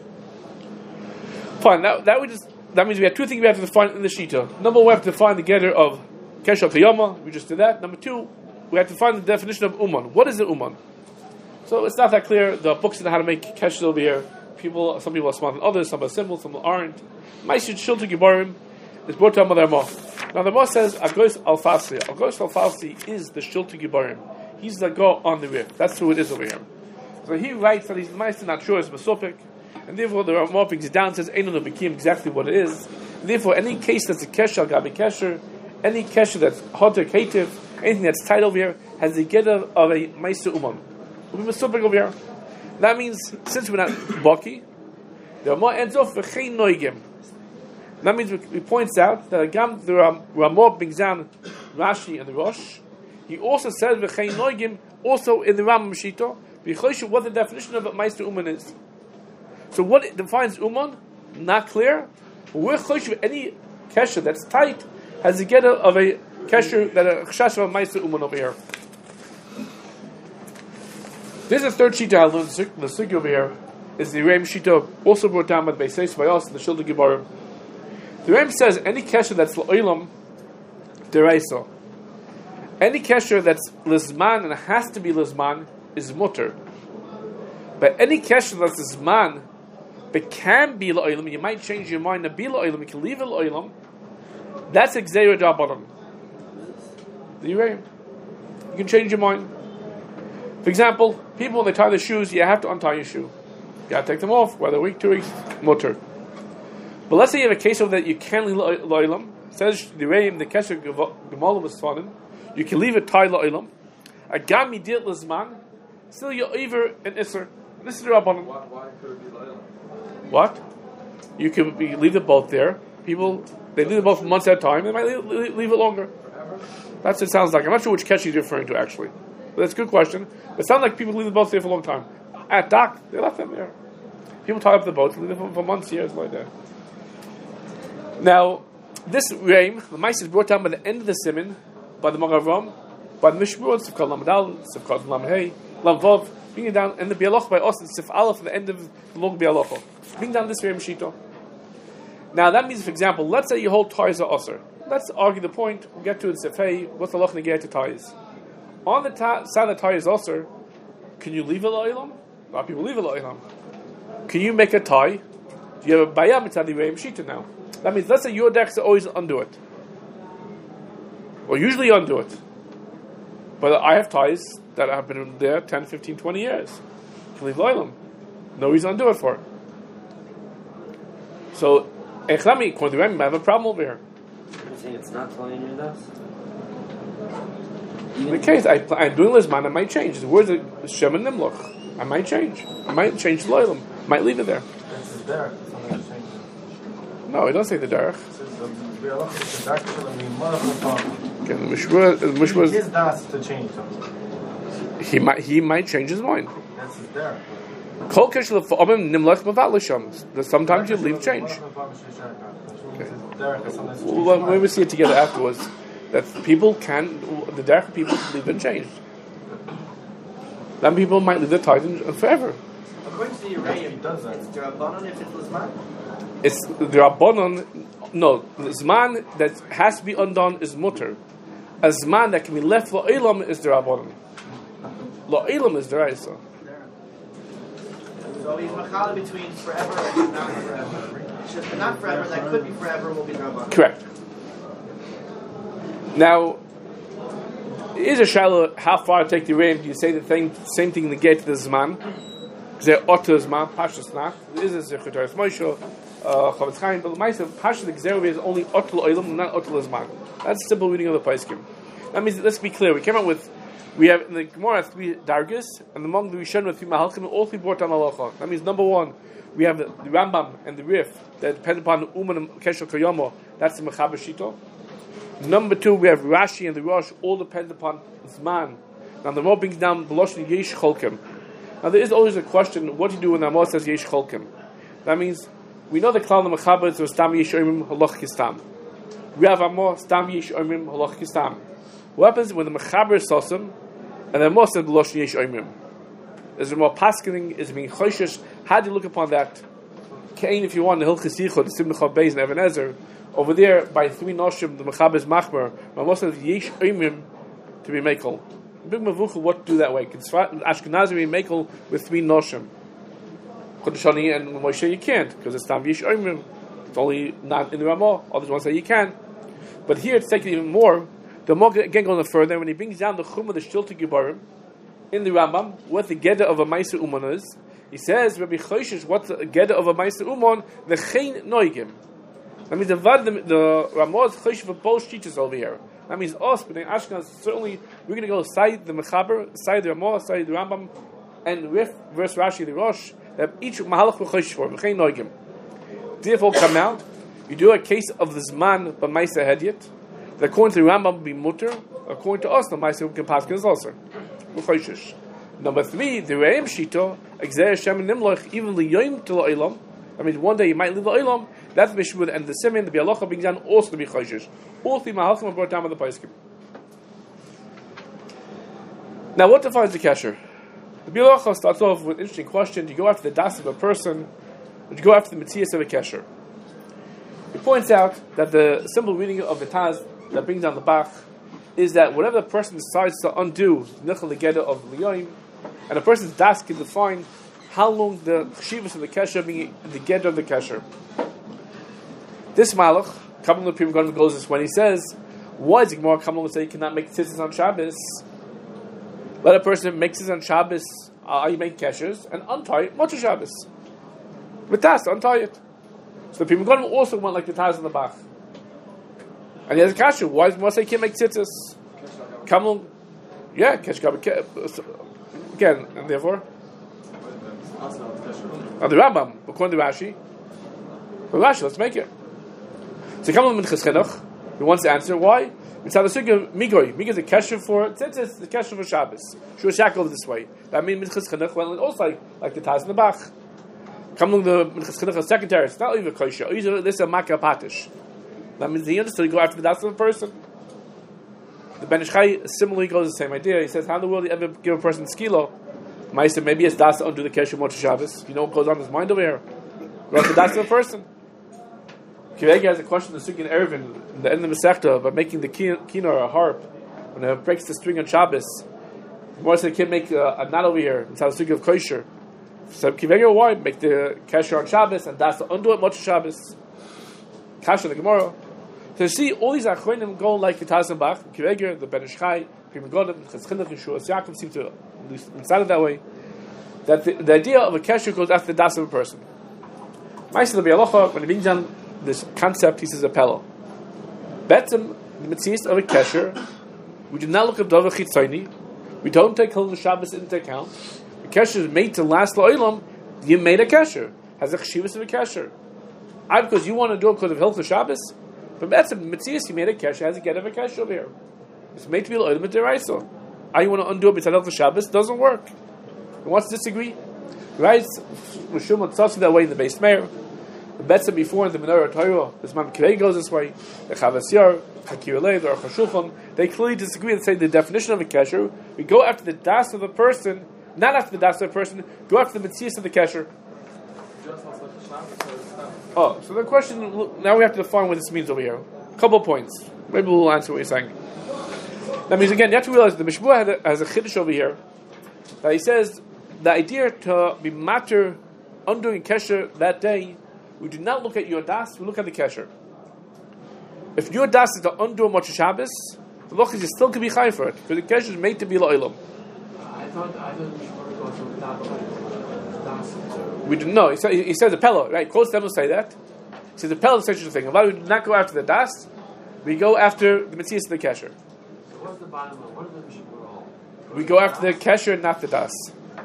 Fine, that, that, we just, that means we have two things we have to define in the Shita. Number one, we have to define the getter of Kesher Kiyama. We just did that. Number two, we have to find the definition of Uman. What is the Uman? So it's not that clear. The books on how to make Kesher over here. People, some people are smarter than others, some are simple, some aren't. Ma'aseh Shilta Gibarim is brought down by the Ramah. Now the Ramah says, Agos Al-Farsi. Agos Al-Farsi is the Shilta Gibarim. He's the go on the Rif. That's who it is over here. So he writes that he's Ma'aseh not sure it's Masopik. And therefore the Ramah brings it down and says, Einon Bekim exactly what it is. And therefore any case that's a Kesher, Gabi Kesher, any Kesher that's Hotter Ketiv, anything that's tied over here, has the get of, of a Ma'aseh Uman. We'll be Masopik over here. That means, since we're not Baki, the Ramah ends off with Chein Noigim. That means he points out that Agam, the Ram, Ramah brings down Rashi and the Rosh. He also says V'chein Noigim, also in the Ram Mashito, B'choshu, what the definition of a Meister Uman is. So what defines Uman? Not clear. But we're Choshu, any Kesher that's tight has a get of a Kesher that a Chashash of a Meister Uman over here. This is the third Shita I learned. The Sugi over here is the Reim Shita, also brought down by the Beiseis by us in the Shulchan Aruch. The Reim says any kesher that's L'Olam Deraisa, any kesher that's L'Zman and it has to be L'Zman is mutter. But any kesher that's L'Zman but can be L'Olam, you might change your mind and be L'Olam, you can leave it L'Olam. That's Gzeir D'Rabbanan. The Reim, you can change your mind. For example, people when they tie their shoes, you have to untie your shoe. You got to take them off, whether a week, two weeks, mutter. But let's say you have a case of that you can leave L'Olam. Says the Reim, the Kesher Gemalim is Sfanim. You can leave it tied L'Olam. A Gami Dit L'Zman, still you're either an Isser. This is the Rabbanim. Why, why could it be L'Olam? What? You can be, leave them both there. People, they leave them both for months at a time. They might leave, leave, leave it longer. Forever? That's what it sounds like. I'm not sure which Kesher he's referring to actually. But that's a good question. It sounds like people leave the boats there for a long time. At dock, they left them there. People tie up the boats, leave them for, for months, years, like that. Now, this Reim, the Ma'aseh is brought down by the end of the Siman, by the Magen Avraham, by the Mishnah Berurah, Sivkot Lamed Al, Sivkot Lamed Hey, Lamed Vav, Bring it down, and the Bialoch by us, it's Sif Aleph at the end of the Log Bialoch. Bring down this Reim Shito. Now that means, for example, let's say you hold ties are Osir. Let's argue the point, we'll get to it, Sif Hey, what's the Loch Negeh to ties? On the ta- side of the tie is Osir, can you leave it La'ilam? A lot of people leave it La'ilam. Can you make a tie? Do you have a Bayam Mitzadi Reim Shito now? That means, let's say your decks always undo it. Or usually undo it. But I have ties that have been there ten, fifteen, twenty years. Can leave La'ilam. No reason to undo it for. So, Echlami, according to Remi, I have a problem over here. You're saying it's not telling you this? In the case, I, I'm doing Lizman, I might change. The words are Shem and Nimloch. I might change. I might change the La'ilam. Might leave it there. This is there. Something that's changing. No, it doesn't say the derech. It says the Bialoch is the dark to the Mimah. Again, the Mishra, the Mishra was, His das to change something. he might he might change his mind. That's his there. Kol keshel fa'omim nimlech mavat l'sham. Sometimes you leave change. Okay. Well, when we see it together afterwards, that people can, the derech people can leave and change. Then people might leave their tithe forever. According to the Yereim, it's Derabanan if it's Lizman? It's the Rabbanon. No, the Zman that has to be undone is mutter. A Zman that can be left La'ilam is the Rabbanon. La'ilam is the Raisa. So he's Machala between forever and not forever. It's just the not forever, that could be forever, will be Derabanan. Correct. Now, is a shallow how far to take the Reim? Do you say the same, same thing in the gate to the Zman? Because they're Otter Zman, Pashas Nach. There is a Zechutaris Moshe. Uh, Chavetz Chaim, but the Ma'aser Pasha the Gzerah is only Otel Oilam, not Otel Zman. That's a simple reading of the Paiskim. That means, let's be clear. We came out with, we have in the Gemara three dargis, and among the Rishon with three Mahalchim, all three brought down halacha. That means number one, we have the Rambam and the Rif that depend upon Uman and Keshel Koyomo. That's the Mechaber Shito. Number two, we have Rashi and the Rosh, all depend upon Zman. Now the Rambam brings down Beloshni Yesh Cholkim. Now there is always a question: what do you do when the Amos says Yesh Cholkim? That means, we know the Klal the Mechaber is Stam Yesh Omrim Halach Kistam. We have Amos Stam Yesh Omrim Halach Kistam. What happens when the Mechaber is Sosim and the Amos says Beloshni Yesh Omrim? Is there more paskening? Is it being choishish? How do you look upon that? Kain, if you want, the Hilchis Yichud, the Simcha Beis and Even Ezer, over there by three Noshim, the Mechaber is Machmer. Amos says Yesh Omrim to be Mekel. Big Mavucha, what to do that way? Ashkenazi be Mekel with three Noshim. Chodeshani and Moshe you can't, because it's Tam Yesh Omrim. It's only not in the Ramah. Others want to say you can. But here it's taken even more. The more again going further, when he brings down the Chum of the Shilti Gibarim in the Rambam, what the Geda of a Meiser Uman is, he says, Rabbi Choshish, what's the Geda of a Meiser Uman? The Chein Noigim. That means the the, the Ramah is Choshish for both teachers over here. That means us, but in Ashkenaz, certainly we're going to go side the Mechaber, side the Ramah, side the Rambam, and Rif verse Rashi the Rosh. That each Mahalach B'Chosh for V'chein Noigim. Therefore, come out. You do a case of the Zman B'Maisa Hediyat. That according to the Rambam will be mutter. According to us, the Maisa can pass is also B'Choshish. Number three, the Reim Shito Exer Hashem and Nimloch even liyoim to La'ilam. I mean, one day you might leave La'ilam. That's Mishmud and the Simin, the Bialocha being done also to be Choshish. All three Mahalchim are brought down by the Paiskim. Now, what defines the Kesher? The Bialocha starts off with an interesting question. Do you go after the das of a person, or do you go after the Metzias of a Kesher? He points out that the simple reading of the Taz that brings down the Bach is that whatever the person decides to undo, Nichel Legeda of Liyoim, and a person's das can define how long the Chshivas of the Kesher being the Geda of the Kesher. This Malach, Kabbalah Prim Gadol goes this when he says, why is the Gemara Kabbalah say you cannot make tzitzis on Shabbos? Let a person make tzitzis on Shabbos, uh, you make keshers, and untie it, Motzei Shabbos. With das, untie it. So the people Gadol also want like the Taz in the Bach. And he has a kasha, why does Moshe say you can't make tzitzis? Kabbalah, yeah, kesh Kabbalah, again, and therefore, on the Rambam, according to Rashi, for Rashi, let's make it. So Kabbalah Minchas Chinuch, he wants to answer why. It's the sugya Migoy. Migoy is a kesher for tzitzis, the kesher for Shabbos. Shua Shackle this way. That means Minchas Chinuch, well, also like, like the Taz in the Bach. Come along the Minchas Chinuch is secondary. It's not even a kosher. This is a Makkah Patish. That means he understood to go after the das of a person. The Ben Ish Chai similarly goes the same idea. He says, how in the world do you ever give a person skilo? Maisa, maybe it's das to undo the kesher Motzei Shabbos. You know what goes on in his mind over here? What's the das to the person? Kivegi has a question in the Sukkah in Eruvin, in the end of the Masechta, about making the kina or a harp when it breaks the string on Shabbos. More said, can't make a, a knot over here inside the Sukkah of kosher. So Kivegi, why make the kesher on Shabbos and das to undo it Motzei Shabbos? Kasha the Gemara. So you see, all these achronim go like the Tazenbach, Kivegi, the Ben Ish Chai, Prima Godim, Cheschinuch, Yeshua, Yaakov seem to understand it that way. That the, the idea of a kesher goes after the das of a person. Ma'aseh the Bialocha, when he brings down this concept, he says a pello. Betzim, the mitzvahs of a kesher, we do not look at Dovah Chitzoni, we don't take Hilchos Shabbos into account. The kesher is made to last la'olam, you made a kesher. Has a chshivas of a kesher. I, because you want to do it because of Hilchos Shabbos, but Betzim, the mitzvahs, you made a kesher, has a get of a kesher over here. It's made to be la'olam deraisa. I you want to undo it because Hilchos Shabbos, doesn't work. He wants to disagree. Right? Rishum Tzasi that way in the base mayor. The Betzim before in the Menorah Torah, this man Kivegi goes this way. The Chavas Yair, Hakir Lei, the Aruch HaShulchan, they clearly disagree and say the definition of a kesher. We go after the das of the person, not after the das of the person. Go after the mitzvahs of the kesher. Oh, so the question now we have to define what this means over here. A couple of points. Maybe we'll answer what you're saying. That means again, you have to realize the Mishmur has a chiddush over here that he says the idea to be matter undoing kesher that day. We do not look at your das, we look at the kesher. If your das is to undo Motzei Shabbos, the loch is you still can be chai for it, because the kesher is made to be la'olam. I thought I thought we should go to das. We do no. He says he says the pello, right? Quotes them will say that. He says the pello is such a thing. Why we do not go after the das, we go after the mitzvahs of the kesher. So what's the bottom of what is the Mishmur? We go after the kesher, not the das.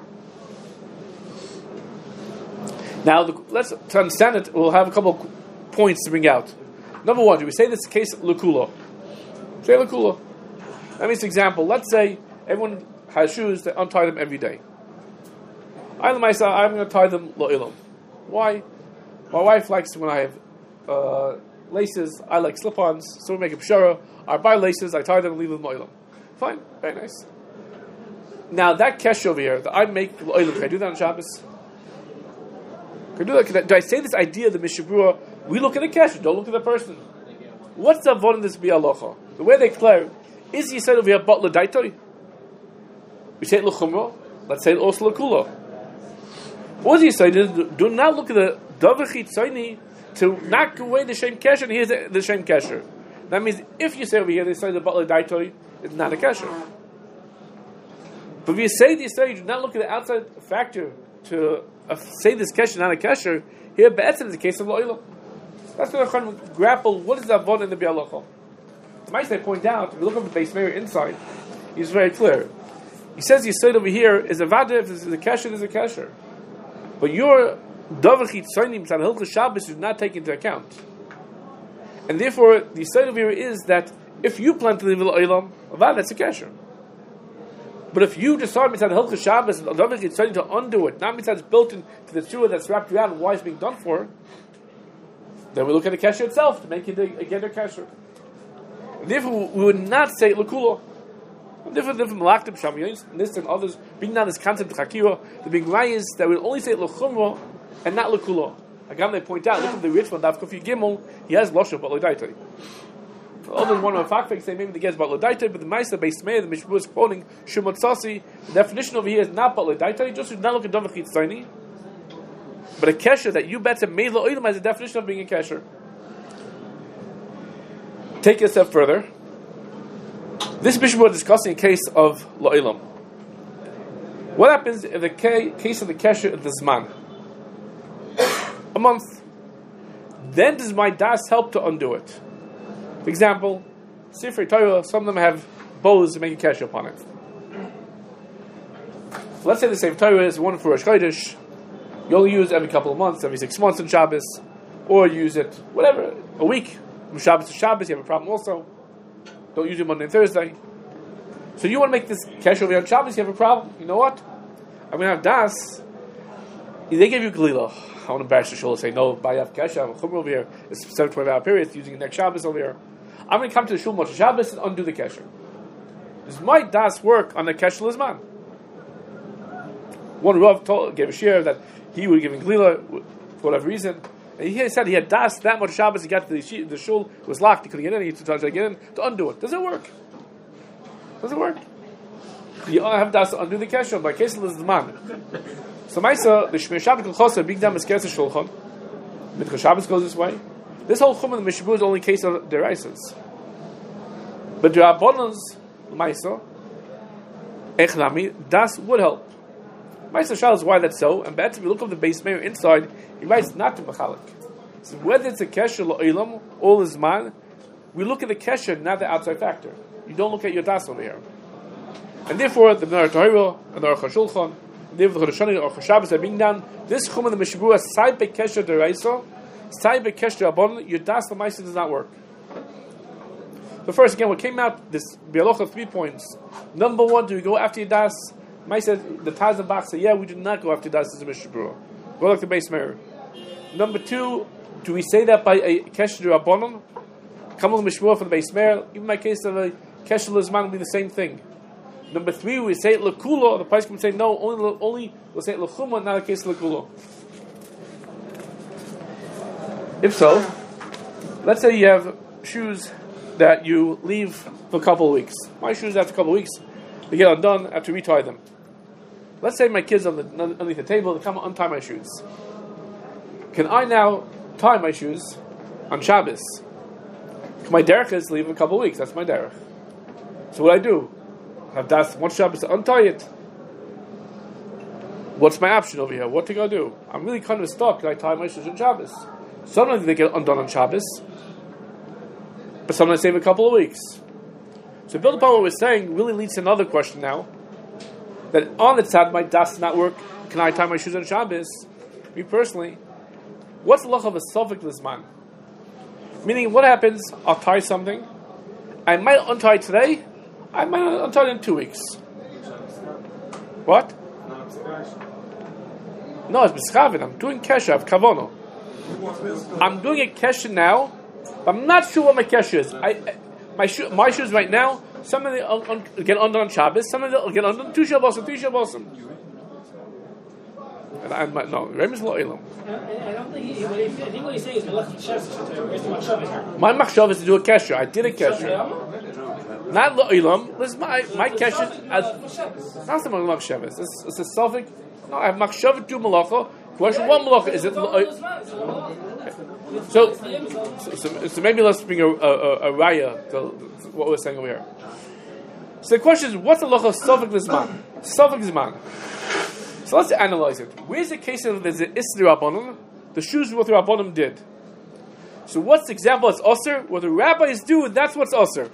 Now, the, let's to understand it. We'll have a couple of points to bring out. Number one, do we say this case l'kulo? Say l'kulo. That means, example. Let's say everyone has shoes; they untie them every day. I myself, I'm going to tie them lo'ilam. Why? My wife likes when I have uh, laces. I like slip-ons, so we make a pshara. I buy laces, I tie them, and leave them lo'ilam. Fine, very nice. Now that kesh over here that I make lo'ilam, can I do that on Shabbos? Do, that, do I say this idea of the Mishabura? We look at the kesher, don't look at the person. What's the avon in this bi'alocha? The way they declare, is he said over here but l'daitoi? We say it l'chumra. Let's say it also l'kulo. What does he say? Do not look at the davachit tzayni to knock away the shem kesher, and here's the, the shem kesher. That means if you say over here they say the but l'daitoi, it's not a kesher. But if you say this, say you do not look at the outside factor to uh, say this kesher, not a kesher. Here, be'etzim is the case of lo'ilam. That's what I'm grapple. What is the avon in the bi'alocha? The might point out. If you look at the base mayor inside, he's very clear. He says you said over here is a vada. If this is a kesher, there's a kesher. But your davachit soinim tzad hilchos Shabbos is not taken into account, and therefore the side over here is that if you plan to leave lo'ilam, a vada, that's a kesher. But if you decide mitzad hilchos Shabbos and davachit it's starting to undo it, not mitzad it's built into the tzura that's wrapped around and why it's being done for, then we look at the kesher itself to make it a, a geder kesher. Therefore, we would not say l'kulo. Different, different malachtim shamiyos, this and others bring down this concept of chakira. The big lie is that we only say l'chumra and not l'kulo. Again, they point out, look at the rich one, Daf Kofi Gimel, he has losha but l'daitoi. Others one of the fakfek say maybe the guess about l'daitoi, but the Ma'aser Beis Meir, the Mishmur is quoting Shumat Sasi. The definition over here is not but l'daitoi, just not look at davachit tzayni, but a kesher that you bet made lo'ilam as a definition of being a kesher. Take it a step further. This Mishmur is discussing a case of lo'ilam. What happens in the case of the kesher of the zman? A month. Then does my das help to undo it? For example, Sifrei Torah, some of them have bows to make a kesher upon it. Let's say the same Torah is one for Rosh Chodesh. You only use it every couple of months, every six months on Shabbos, or use it whatever a week from Shabbos to Shabbos. You have a problem also. Don't use it Monday and Thursday. So you want to make this kesher over on Shabbos, you have a problem. You know what? I'm going to have das. They give you Galila. I want to embarrass the shul and say, no, buy up kesher, I have a chumrah over here. It's a seven twenty hour period, it's using the next Shabbos over here. I'm going to come to the shul Motzei Shabbos and undo the kesher. Does my das work on the kesher lizman? One Rav told, gave a share that he would give in Glila for whatever reason. And he said he had das that much Shabbos. He got to the, she, the shul, it was locked. He couldn't get in. He had to try to get in to undo it. Does it work? Does it work? You have das to undo the kesher by case of the man. So Maisa the Shmir Shabbat Kolchosa big dam eskeres shulchan. Mincha Shabbos goes this way. This whole chum in the Mishabur is only case of deraisas. But the Rabbanans Maisa Echnami das would help. Maisa Shal is why that's so, and better if you look at the base mayor inside, he writes not to Machalik. So whether it's a kesher lo'ilam, all is man, we look at the kesher, not the outside factor. You don't look at your das over here. And therefore, the Bnei Torah and the Aruch HaShulchan, and therefore the Chodesh and the Aruch HaShabbos are being done. This chum in the Mishabura, side by kesher deraisa, side by kesher abon, your das the Maisa does not work. So first, again, what came out, this Bialocha, three points. Number one, do we go after your das? Mai said the Taz and Bach say, yeah, we do not go after das as a Mishabura. Go like the base mirror. Number two, do we say that by a kesher rabbanon? Come on the Mishabura for the base mirror. Even my case of a kesher lizman will be the same thing. Number three, we say it lekula. The price can say no, only only we'll say it lechuma, not a case of lekula. If so, let's say you have shoes that you leave for a couple of weeks. My shoes after a couple of weeks, they get undone. I have to retie them. Let's say my kids on the underneath the table, they come and untie my shoes. Can I now tie my shoes on Shabbos? My derech is leave in a couple of weeks. That's my derech. So what do I do? Have das one Shabbos to untie it. What's my option over here? What do I do? I'm really kind of stuck. Can I tie my shoes on Shabbos? Sometimes they get undone on Shabbos, but sometimes they save a couple of weeks. So build upon what we're saying really leads to another question now. That on the tzad, my das does not work. Can I tie my shoes on Shabbos? Me personally, what's the luck of a suffix lizman? Meaning, what happens? I'll tie something. I might untie today. I might untie it in two weeks. What? No, it's b'schavin. I'm doing kesher. I have kavono. I'm doing a kesher now, but I'm not sure what my kesher is. I, I, my, shoe, my shoes right now, some of them un, un, get undone on Shabbos, some of them get undone two Shabbos, three Shabbos. And I, my, no, Rem is lo ilam. I don't think he, what he, I think what he's saying is the left Shabbos. My machshav is to do a kesher. I did a kesher. Not lo ilam. This is my my kesher. Not the machshav. It's, it's a suffix. No, I have machshav to do malacha. Question one malacha is it? So, so, so, so maybe let's bring a, a, a, a raya to what we're saying over here. So the question is, what's the lacha of suffix zman? Suffix zman. So let's analyze it. Where's the case of there's an isri rabbanim? The shoes what the rabbanim did. So what's the example? It's osir. What the rabbis do, that's what's osir.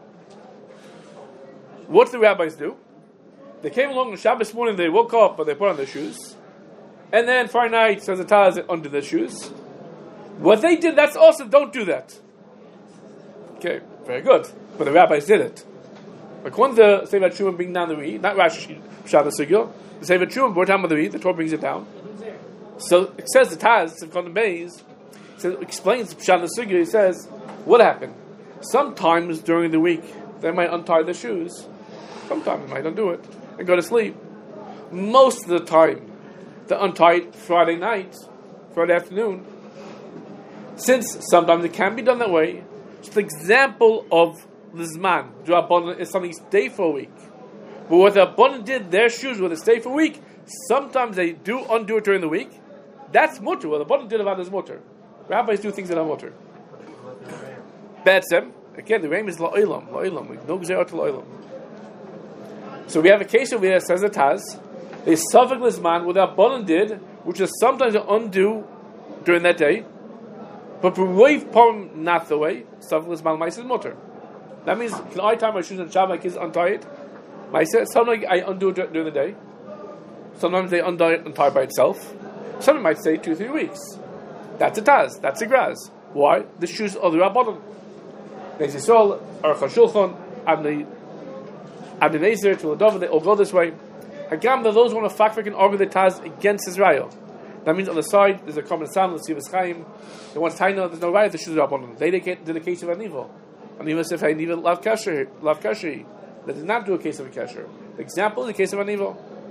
What the rabbis do? They came along on Shabbos morning. They woke up, but they put on their shoes, and then Friday night says the taz under their shoes. What they did, that's also, don't do that. Okay, very good. But the rabbis did it. Like one the Sefer Tshuvah bring down the reed, not Rashi Pshat Sugya. The Sefer Tshuvah brought down the reed. The Torah brings it down. So it says the Taz of Kohen Beis. It explains Pshat Sugya. He says, what happened? Sometimes during the week they might untie their shoes. Sometimes they might undo it and go to sleep. Most of the time they untie it Friday night, Friday afternoon. Since sometimes it can be done that way, it's the example of Lizman, Rabbanan, is something stay for a week. But what the Rabbanan did, their shoes, where they stay for a week, sometimes they do undo it during the week. That's mutter. What the Rabbanan did about is mutter. Rabbis do things that are mutter. Be'etzem, again, the name is La'ilam, La'ilam, no Gzerah to La'ilam. So we have a case over here that says it has a suffix Lizman, what the Rabbanan did, which is sometimes to undo during that day. But B'roiv Purim, not the way. Suffix Lizman, Maisa is mutter. That means, can I tie my shoes on Shabbat, my kids untie it? Maisa, sometimes I undo it during the day. Sometimes they untie it untie by itself. Some might say two, three weeks. That's a taz. That's a graz. Why? The shoes are the Rabbanon. They say, so, Aruch HaShulchan, Abnei Nezer, Tuladova, they all go this way. Hagam, those who want to fakfik and argue the taz against Israel. That means on the side, there's a common sound, let's see if it's Chaim. They want Taina, there's no right, the shoes are Rabbanon. They did a case of Aniva. Aniva said, hey, Aniva, lav kasher, lav kasher. They did not do a case of a kasher. The example is a case of Aniva.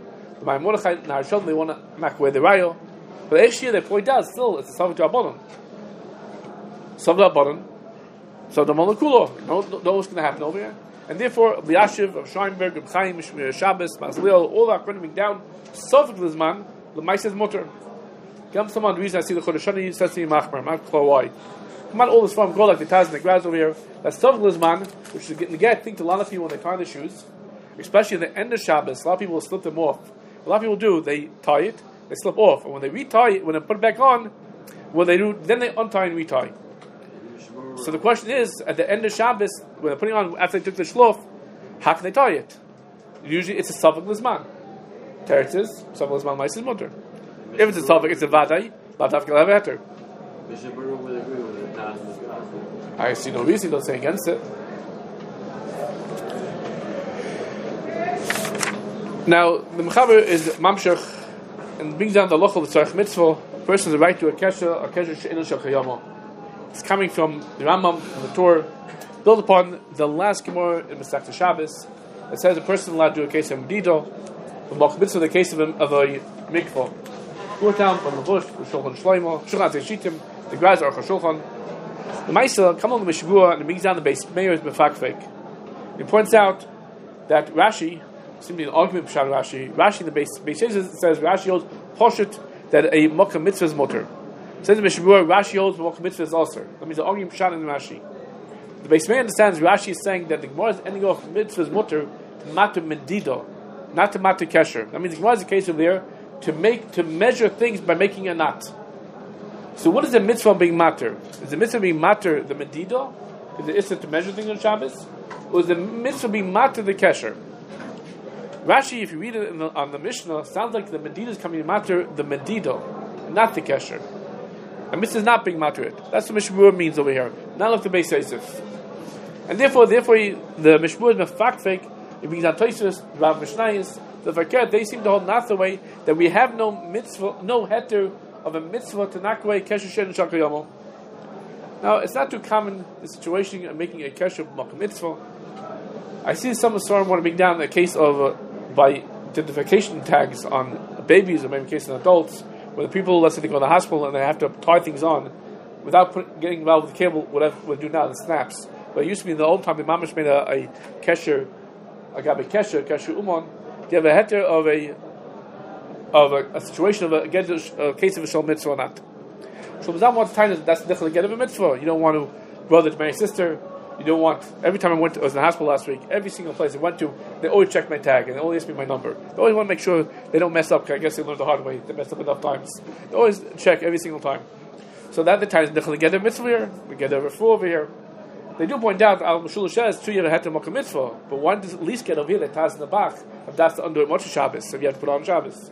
My Mordechai Narashon, they want to knock away the Rayo. But actually, they point out still it's a Savik Rabbanon. Savik Rabbanon. So the Molekulo. No, no, no what's going to happen over here. And therefore, Liashiv, of Scheinberg, of Chaim, Shmir Shabbos, Maslil, all that going down. Savik Lizman, the Maises Mutter. Come someone, the reason I see the Chodeshani says to me, Machmer, Machmer, why? Come on, all this farm, go like the Taz and the grass over here. That's Savik Lizman, which is getting the get. I think to a lot of people when they tie their shoes, especially at the end of Shabbos, a lot of people will slip them off. A lot of people do, they tie it, they slip off, and when they retie it, when they put it back on, what they do, then they untie and retie. So the question is, at the end of Shabbos, when they're putting on, after they took the shlof, how can they tie it? Usually it's a Savik Lizman. Teretz is, Savik Lizman Maises Mutter. If it's a Savik, it's a Vadai, Lataf Galav Heter. I see no reason to say against it. Now, the Mechaber is Mamshech, and brings down the Loch of the Tzarech Mitzvah. A person has a right to a Kesher, a Kesher She'enu Shel Chayama. It's coming from the Rambam, from the Torah, built upon the last Gemara in Masechta Shabbos. It says a person is allowed to do a case of Medido, the Moch Mitzvah, the case of a, of a Mikvah. Go down from the Bush, the Shulchan Shloimo, Shulchan Teshitim, the Graz Aruch HaShulchan. The Maisa, come on the Mishavua, and it brings down the base Meir Befakfek. He points out that Rashi, simply an argument Pshat Rashi, Rashi in the base, base says, Rashi holds Poshet that a Mocha Mitzvah is Mutter. It says in Mishavua, Rashi holds Mocha Mitzvah is also. That means the argument Pshat in Rashi. The base man understands Rashi is saying that the Gemara is ending off Mitzvah is Mutter to Matter Medido, not to Matter Kesher. That means the Gemara is a case of there to make to measure things by making a knot. So what is the mitzvah being matter? Is the mitzvah being matter the medido? Is it issa to measure things on Shabbos? Or is the mitzvah being matter the kesher? Rashi, if you read it in the, on the Mishnah, sounds like the medido is coming to matter the medido, not the kesher. The mitzvah is not being matter it. That's what Mishmur means over here. Not like the Beis Yosef. And therefore, therefore, he, the Mishmur is mefakfek. It brings out Tosfos, Rav Mishnayos, the Vaker. They seem to hold not the way that we have no mitzvah, no heter of a mitzvah to knock away kesher she'enu shel chayama. Now, it's not too common the situation of making a kesher of mitzvah. I see some of want to bring down a case of uh, by identification tags on babies, or maybe in case of adults, where the people, let's say they go to the hospital and they have to tie things on without put, getting involved with the cable, whatever we do now, the snaps. But it used to be in the old time, the mamash made a, a kesher, a gabe kesher, kesher umon. You have a heter of a of a, a situation of a, a, a case of a shal mitzvah or not. So Mazam wants to tell you that's the get of a mitzvah. You don't want to brother to marry sister. You don't want, every time I went to, I was in the hospital last week, every single place I went to, they always check my tag and they always ask me my number. They always want to make sure they don't mess up. I guess they learned the hard way. They messed up enough times. They always check every single time. So that the time is get a mitzvah here, we get a refuah over here. They do point out, Al Mashul says, two years ahead of Mocha Mitzvah, but one does at least get over here, that ties in the back, if that's to undo it much Shabbos, so you have to put on Shabbos.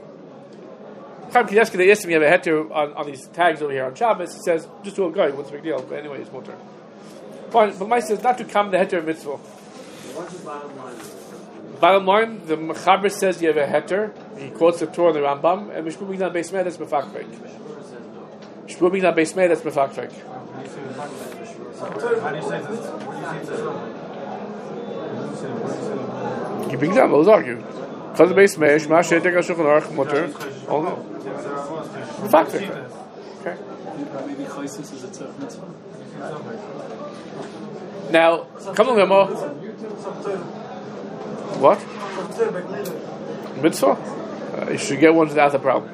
Chaim Kanievsky, they asked me, you have a heter on, on these tags over here on Shabbos, he says, just do a guy, what's the big deal? But anyway, it's mutter. Fine, but my says, not to come the heter of mitzvah. What's the bottom line? Bottom line, the Mechaber says you have a heter, he quotes the Torah and the Rambam, and Mishpur Bigdan Beis Meir, that's Mefakfek. Mishpur Bigdan Beis Meir, that's Mefakfek. How do you say this? What do you say? You bring down, those argue. Because the base mesh, Mash, Shetek, Shulchan Aruch, Mutter, all no. Fakfek. Okay. Maybe Chaisis is a tough mitzvah. Now, come on, Gemara. What? Mitzvah? Uh, you should get one without the problem.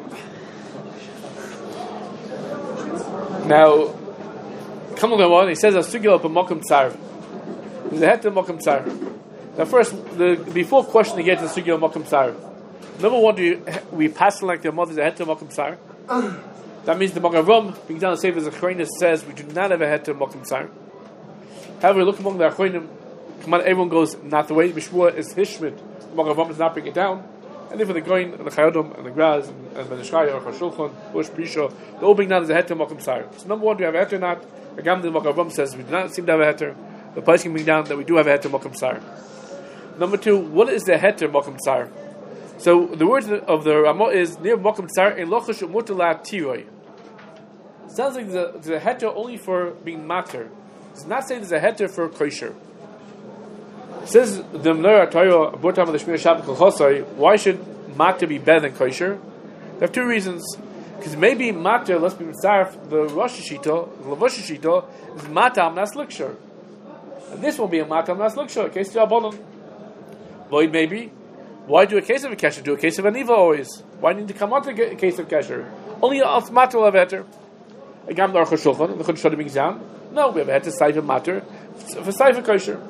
Now, come on, Gemara. He says, "Asugil b'mokum tzar." There's a heter mokum tzar. Now, first, the before question to get to the sugya mokum tzar. Number one, do you, we pass like the mother's a heter mokum tzar? That means the Magavam, being down the Sefer Zechariah, says we do not have a heter mokum tzar. However, look among the Achronim, come on, everyone goes not the way. Mishmua is Hishmit. The Magavam does not bring it down. And then for the Goin, and the Chayodim, and the Graz, and, and the Nishchaya, or Shulchan, Bush, Prisha, the all bring down is a heter mokum tzar. So number one, do we have a heter or not? Agam the Magavam says we do not seem to have a heter. The place can bring down that we do have a heter mokum tzar. Number two, what is the heter mokum tzar? So the word of the Ramah is near mokum tzar in lochash mutala tiroi. Sounds like there's a heter only for being mater. It's not saying there's a heter for kosher. It says the Mnara Torah Bortam of the Shmir Shabbat Kolchosai. Why should matter be better than kosher? There are two reasons. Because maybe matter, let's be mitzaref, the Rosh Hashita, the Levush Hashita, is matter amnas liksher. And this will be a matter amnas liksher, a case of Rabbanon. Void maybe. Why do a case of a kesher? Do a case of an eva always. Why need to come out to a case of kesher? Only of matter will have heter. Again, the Aruch HaShulchan, the Chut Shodim exam. No, we have a heter seifa matter for seifa kosher.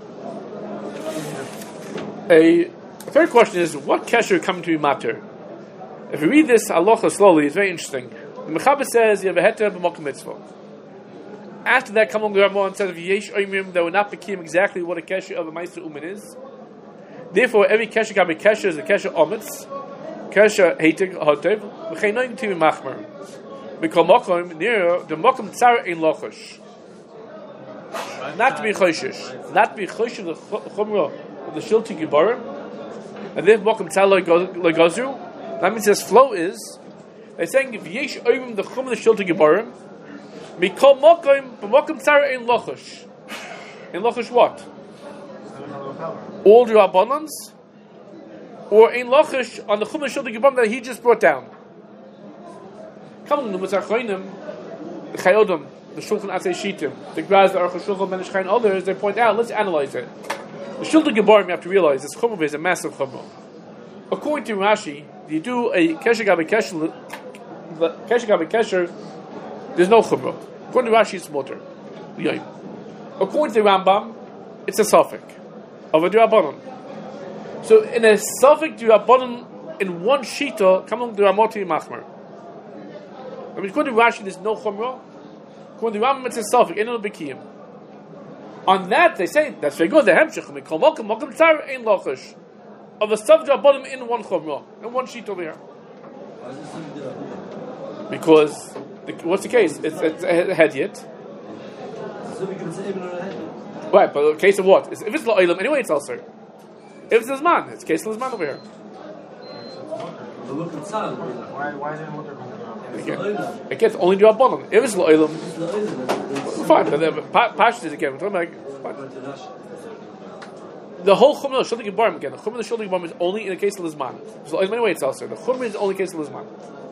A third question is, what kesher coming to be matter? If you read this halacha slowly, it's very interesting. The Mechaber says you have a heter b'mokum mitzvah. After that, come along the Ramah and says, "Yesh oimrim," that will not become exactly what a kesher of a ma'aser umin is. Therefore, every kesher can be kesher is a kesher omitz, kesher heitig hotev, v'cheinoim to be machmer. Mikol mokom near the mokum tzar ein lochosh. Not to be choshish, not to be choshish the chumrah of the shilti gibarim, and then mokum tzar logozu. That means his flow is, they're saying, if yesh oivim the chum of the shilta gebarim, mikol mokim, b'mokim tzara ein lochosh. In lochosh what? All the rabbanans, or ein lochosh on the chum of the shilta gebarim that he just brought down. Come on, the Mitzvah Choinim, the Chayodam, the Shulchan Atzei Shitim, the Graz, the Aruch HaShulchan, Menish Chayin, others, they point out, let's analyze it. The shilta gebarim, you have to realize, this chum is a massive chum. According to Rashi, you do a kesher gabe kesher, kesher gabe kesher, there's no chumrah. According to Rashi, it's motor. According to the Rambam, it's a suffix of a d'Rabbanan. So in a suffix d'Rabbanan, in one shita, come on the Ramoti machmer. I mean, according to Rashi, there's no chumrah. According to Rambam, it's a suffix. Ain't no b'kiyim. On that, they say that's very good. The hemshech mikol mokum mokum tzar ein lochosh. Of a subject bottom in one chumrah, in one sheet over here. Because, the, what's the case? It's, it's a head yet. Right, but a case of what? If it's la'olam, anyway, it's also. If it's Lizman, it's a case of Lizman over here. Why, why didn't Mutter come down? Again, again, it's only do a bottom. If it's la'olam, fine. But then Pashas is again, we're talking about, fine. The whole Chumrah of Shulchan Gebarim again. The Chumrah of Shulchan Gebarim is only in the case of Lizman. So anyway, it's also the Chumrah is only in the case of Lizman.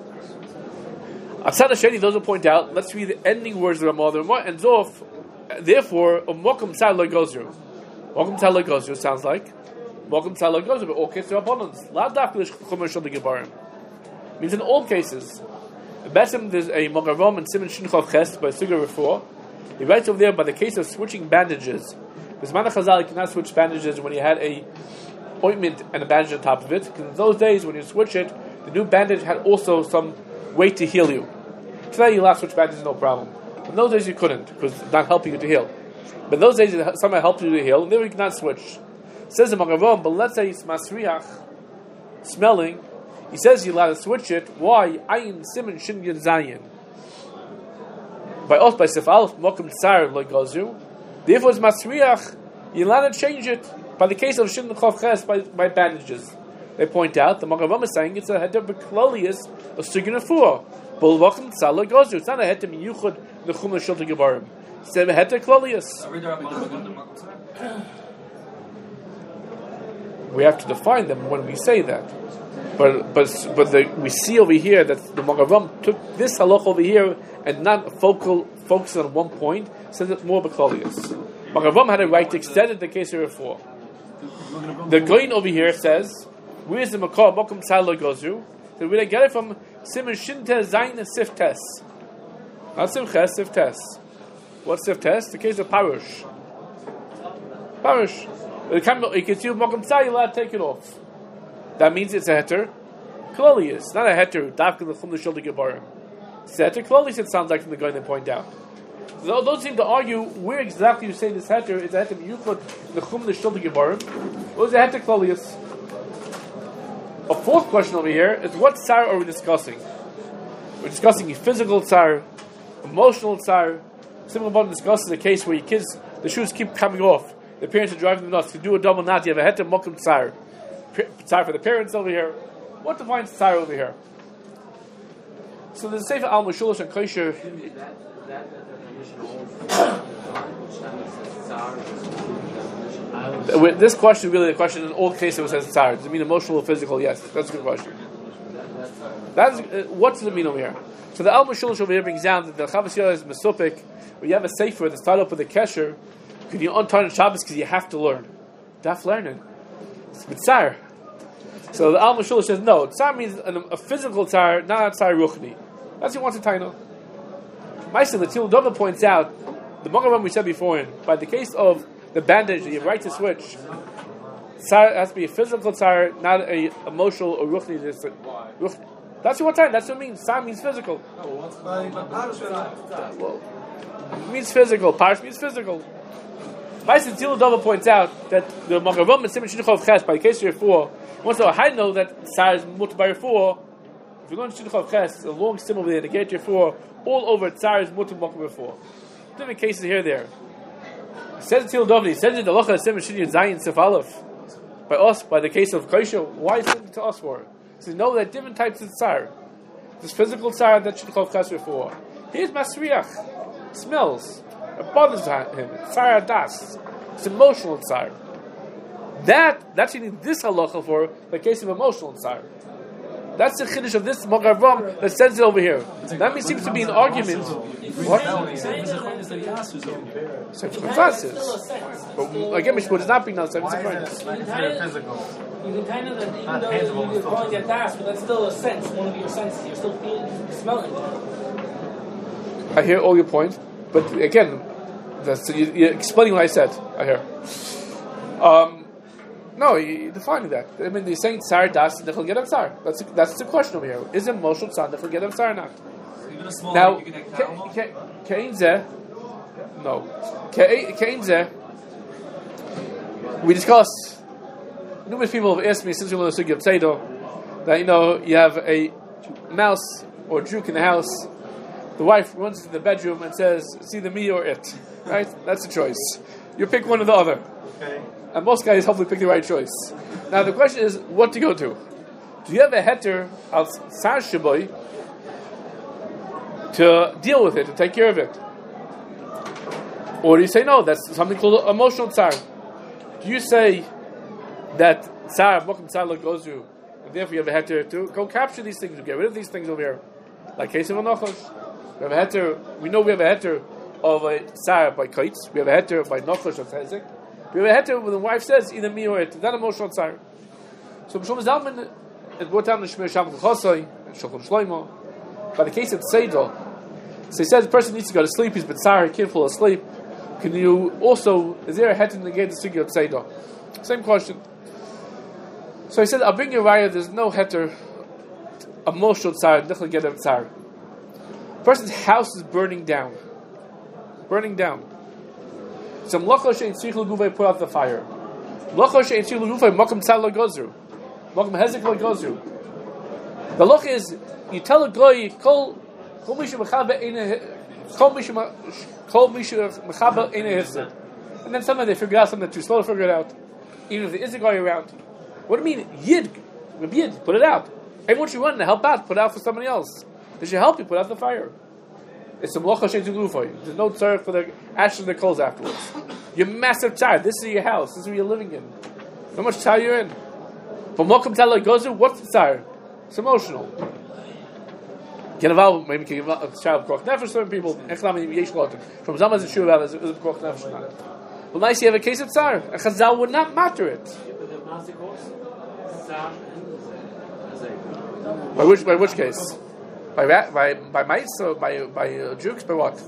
Atzad Hasheni, those will point out. Let's read the ending words of the Ramah. The Ramah ends off. Therefore, Mokum Tzad Lo Gozru. Mokum Tzad Lo Gozru sounds like Mokum Tzad Lo Gozru, but all cases are abundance. La Dafka the Chumrah of Shulchan Gebarim means in all cases. Besim, there's a Mogavam and Simon Shinchov Ches by Sugar Refor. He writes over there by the case of switching bandages. Because Manach Chazal, you cannot switch bandages when you had a ointment and a bandage on top of it. Because in those days, when you switch it, the new bandage had also some weight to heal you. Today, you last switch bandages, no problem. In those days, you couldn't, because it's not helping you to heal. But in those days, someone helped you to heal, and then you cannot switch. It says in Magavom, but let's say it's masriach, smelling. He says you're allowed to switch it. Why? Ayin Simon Shin Yud Zayin. By us, by Sif Aleph, Mokum Tsar Lo Gozu. Therefore, it's masriach. You're allowed to change it by the case of Shin Chov Ches by, by bandages. They point out the Magavam is saying it's a heter beklolius of Sugin Afur. But Mokum Tsar Lo Gozu. It's not a heter miyuchad nechum l'shulta gebarim. It's a heter klolius. We have to define them when we say that. But but but the, we see over here that the Magavam took this halach over here and not focal focus on one point, says it more beklolius. Magavam had a right to extend it the case of four. The Goin over here says, where is the Makar Mokum Tzar Lo Gozu? So we get it from Simon Shinte Zayin Siftes. Not Simches, Siftes. What's Siftes? The case of Parush. Parush. You can see Mokum Tzar, you're allowed to take it off. That means it's a heter klolius, not a heter dafka l'chum l'shulta gebarim. It's a heter klolius. It sounds like from the guy they point out. So those seem to argue where exactly you say this heter is a heter yukot l'chum l'shulta gebarim. What is a heter klolius? A fourth question over here is what tsar are we discussing? We're discussing a physical tsar, emotional tsar. Similar one discusses a case where your kids, the shoes keep coming off. The parents are driving them nuts. To do a double knot, you have a heter mokum tsar. Tsar for the parents over here. What defines tsar over here? So there's a Sefer Al Mashulish and Kosher. This question is really the question in all cases it says tsar. Does it mean emotional or physical? Yes, that's a good question. That's uh, what does it mean over here? So the Al Mashulish over here brings down that the Chavas Yair is Mesupik, where you have a sefer that's tied up with a kesher. Can you untie on Shabbos because you have to learn? You have to learn it. It's Mitzar. So the Al Mashulish says no. Tsar means a, a physical tsar, not a tsar ruchni. That's what he wants to tie on. Meister, the Til Dova points out the Mogavam we said before in by the case of the bandage that you have right to switch. Tsar has to be a physical tsar, not a emotional or ruchni. ruchni. That's what time. That's what it means. Tsar means physical. Well, it means physical. Parish means physical. Meister Til Dova points out that the Mogavam and Simon Shidduch of Ches by the case of your four wants to I know that tsar is mutter by your four. If you learn Shidduch of Ches, a long stem over there to get your four all over tsar is mutter by four. Different cases here there. It says Til Dovni, it says in the Locha Simon Shidduch Zayin Sef Aleph. By us, by the case of Kaisha, why is it to us for? So know that different types of tsar. This physical tsar that Shidduch of Ches before. Here's Masriach. It smells. It bothers him. Tsar Adas. It's emotional tsar. That, that's you need this halacha for the case of emotional tsar. That's the chiddush of this Mogavam that sends it over here. That means seems to be an argument. What? Seven confesses. But again, Mishpur does not bring down seven confesses. You can kind of that even though you're calling it das, but that's still a sense, one of your senses. You're still feeling, smelling it. I hear all your points, but again, that's, you, you're explaining what I said. I hear. Um, no, you're defining that. I mean, you're saying tsar das nechel get tsar. That's that's the question over here. Is emotional tsar nechel get tsar or not? Even a small Now, you can take kein zeh. No, kein zeh. We discussed. Numerous people have asked me since we learned the Sugi of Tzeido that you know you have a mouse or juke in the house. The wife runs into the bedroom and says, "It's either me or it." Right? That's the choice. You pick one or the other. Okay. And most guys hopefully pick the right choice. Now the question is, what to go to? Do you have a heter of Sar Shaboy to deal with it, to take care of it? Or do you say, no, that's something called emotional tsar? Do you say that tsar, Mokum Tsar goes to, and therefore you have a heter to go capture these things, to get rid of these things over here? Like case of Anochos. We have a heter, we know we have a heter of a tsar by kites, we have a heter by Nochosh of Hezek. We have a heter when the wife says either me or it. Is that emotional tsar? So B'Shlomo Zalman, it brought down the Shmir Shabbat Chosai and Shulchan Shlomo. By the case of Tzeido, so he says the person needs to go to sleep. He's b'tzar, he can't fall asleep. Can you also? Is there a heter to negate the Sugi of Tzeido? Same question. So he said, "I'll bring you raya. There's no heter emotional tsar. Nechel get of tsar. Person's house is burning down, burning down. Some locha shein tzrichel guvay put out the fire. Locha shein tzrichel guvay makom tzar lo gozru, makom hezek lo gozru. The locha is you tell a guy kol kol mishu mechaber ene kol mishu kol mishu mechaber ene hifzed, and then somehow they figure out something too slow to figure it out, even if there is a guy around. What do you mean yid? Yid, put it out. Everyone should run to help out, put it out for somebody else. They should help you put out the fire. It's some locha shein tzrichel guvay. There's no tzarech for the ashes and the coals afterwards. You're massive tzar. This is your house. This is where you're living in. How much tzar you're in? But mokum tzar lo gozu. What's the tzar? It's emotional. Get involved. Maybe can give a child krok nefesh. Certain people. Echlam yesh lotim. From Zama is a sure about it. Is a krok nefesh not? Well, nice. You have a case of tzar. A chazal would not matter it. By which? By which case? By by by mice or by by uh, jukes? By what?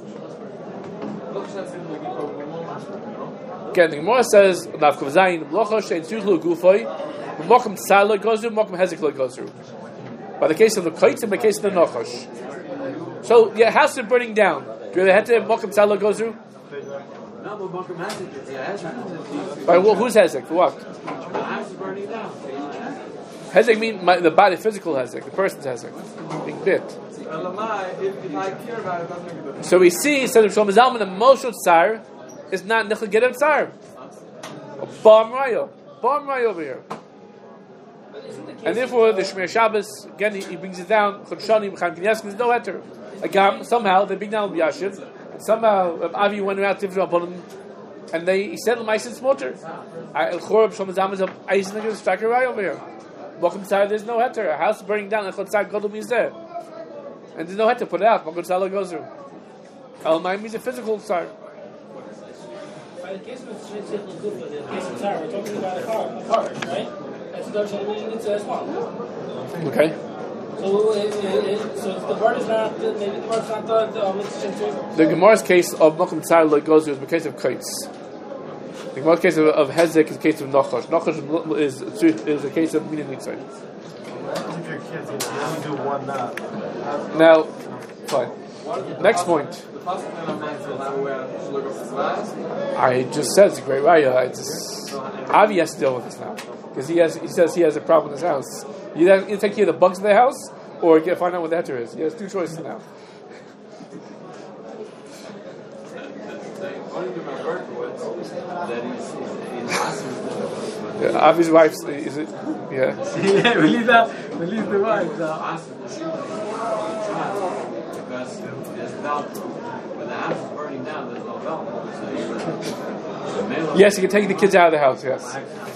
Again, the Gemara says, "Nafkav zayin blocha shein tzrichel gufay, mokum tzar lo gozru, mokum hezek lo gozru." By the case of the kites and by the case of the nochosh. So your house is burning down. Do you have to mokum tzar lo gozru? No, but mokum hezek is yeah, hezek. By well, who's hezek? For what? The house is burning down. Hezek mean my, the body, physical hezek, the person's hezek, being bit. So we see, said Shlomo Zalman, the emotional tsar is not nechel gedav tsar. Bam raya, bam raya over here. And therefore, the Shmir Shabbos again he, he brings it down. Chodshani, Chaim Kanievsky, there's no heter. Again, somehow they bring down Yashiv, and somehow Avi went around different upon him, and they he said l'maisin smoter. El Chorab Shlomo Zalman is a Eisenhower striker right over here. Mokum Tsar, there's no heter. A house is burning down, and Chotzar Godel means there. And there's no heter, put it out. Mokum Tsar goes through. Al-Mayim means a physical Tsar. By the case of Shnitzich L'Gufa, the case of Tsar, we're talking about a car, a car, right? That's a Darshan meaning it's as well. Okay. So, uh, uh, so if the word is not, maybe the word is not the, the, um, it's The Gemara's case of Mokum Tsar goes through is the case of Kaitz. The Gemara's case of, of Hezek is the case of Nachash. Nachash is, is, is the case of Mina Nitzay. If your kids, you only do one knot. Now, fine. Next point. I just said it's a great raya. I just Avi has to deal with this now because he has. He says he has a problem in his house. You either take care of the bugs in the house or get find out what the heter is. He has two choices now. Yeah, Avi's wife is it? Yeah. Yeah, we leave that. We leave the wife. Because there's Velcro. When the house is burning down, there's no Velcro. So you Yes, you can take the kids out of the house. Yes.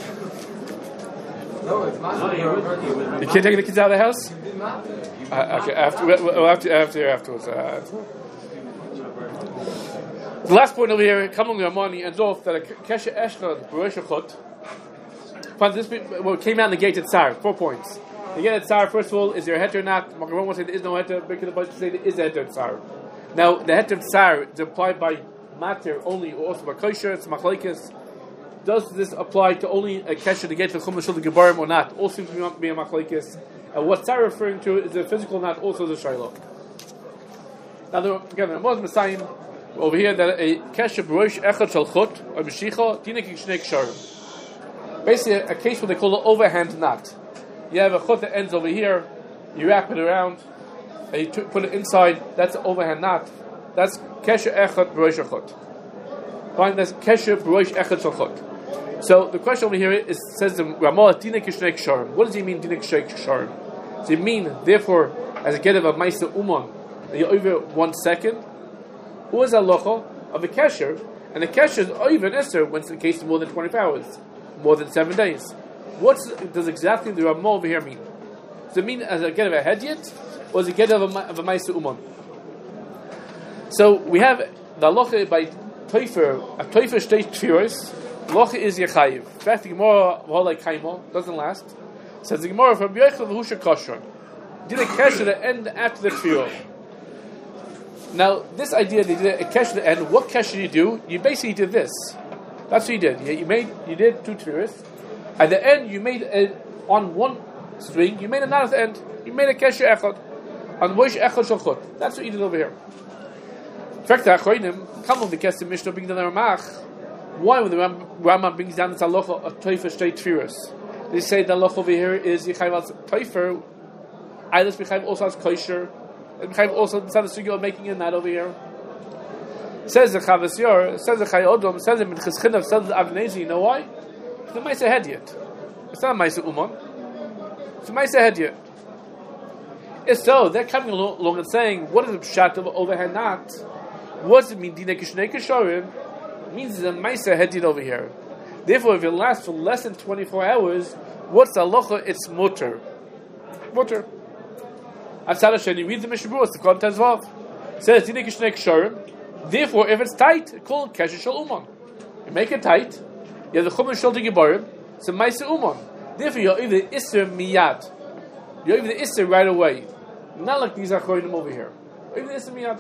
No, it's not. You can't take the kids out of the house. Uh, okay, after well, after after afterwards. Uh, the last point over here, Kamon Ramani ends off that a Kesha Eshna Baruch Chut. This well, came out in the gate at Tsar. Four points. The gate at Tsar, first of all, is there a heter or not? Makaron will say there is no heter. Birkin the Bunch say there is a heter at Tsar. Now, the heter at Tsar is applied by matter only, or also by kosher. It's machlekes. Does this apply to only a kesher to get to Chumash Shul Gebarim or not? Also seems to be a machlekes. And what Tsar referring to is a physical, not also the shaylo. Now, the, again, the Moshe Messiah over here that a kesher b'rosh echad shel chut or b'shicha dinik shnei ksharim. Basically, a, a case where they call it overhand knot. You have a chut that ends over here, you wrap it around, and you t- put it inside. That's an overhand knot. That's kesher echad b'rosh chut. Fine, that's kesher b'rosh echad shel chut. So the question over here is says the Ramah dinik shnei ksharim. What does he mean dinik shnei ksharim? Does he mean therefore as a get of a ma'isa uman that you're over one second? Who is a locha of a kesher? And the kesher is over an Esther when it's in case of more than twenty-four hours, more than seven days. What does exactly the Ramah over here mean? Does it mean as a get of a hedyet, or is it get of a of a ma'isa uman? So we have the locha by Teufer, a Teufer state tfiros. Locha is yechayiv. In fact, the Gemara like kaimo doesn't last. Says the Gemara from Yochel v'husha kosher. Did a kesher to end after the tefillah. Now, this idea they did a kesher to end. What kesher you do? You basically did this. That's what you did. You, you made you did two tefillahs. At the end, you made a, on one string. You made a knot at the end. You made a kesher echad on voish echad shalchot. That's what you did over here. In fact, the Achronim come on the kesher mishnah being the Ramach. Why, when the Rambam brings down this halacha of Teufer straight tefillas, they say the halacha over here is Yechayiv as Teufer, Eilis Yechayiv also has kosher, and Yechayiv also inside the sugya of making a knot over here. Says the Chavas Yor, says the Chayei Odom, says the Minchas Chinuch, says the Avnezi. You know why? It's a Ma'aseh Hedyet. It's not a Ma'aseh Uman. It's a Ma'aseh Hedyet. If so, they're coming along and saying, what is the pshat of overhand knot? What does it mean? Dinei kishnei kisharim means the Ma'aseh Hedyet over here. Therefore, if it lasts for less than twenty-four hours, what's the halacha? It's mutter. Mutter. Atzad Hashem, you read the Mishnah Berurah, it's the content of it says Dinei kishnei kisharim. Therefore, if it's tight, it's called kesher shel uman. You make it tight. You have the chumash shel gebarim. It's a Ma'aseh Uman. Therefore, you're either isser miyad. You're either isser right away. Not like these achronim over here. You're either isser miyad.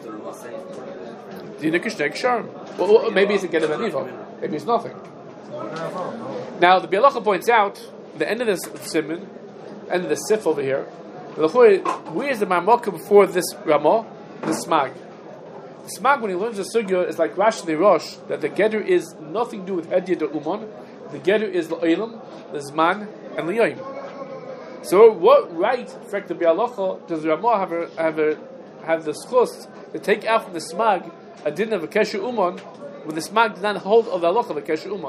Dinei kishnei kisharim. Well, maybe it's a get of an evil. Maybe it's nothing. Now, the Bialacha points out the end of this simon, end of the sif over here. Where is the marmokah before this ramah? The smag. The smag, when he learns the sugya, is like Rashi the Rosh, that the getter is nothing to do with hedyet or uman. The getter is the oilam, the zman, and the yoim. So, what right, in fact, the Bialacha, does the ramah have a, have a, have the schus to take out from the smag a din of a kesher uman, when the smag did not hold of the halacha of a kesher uman?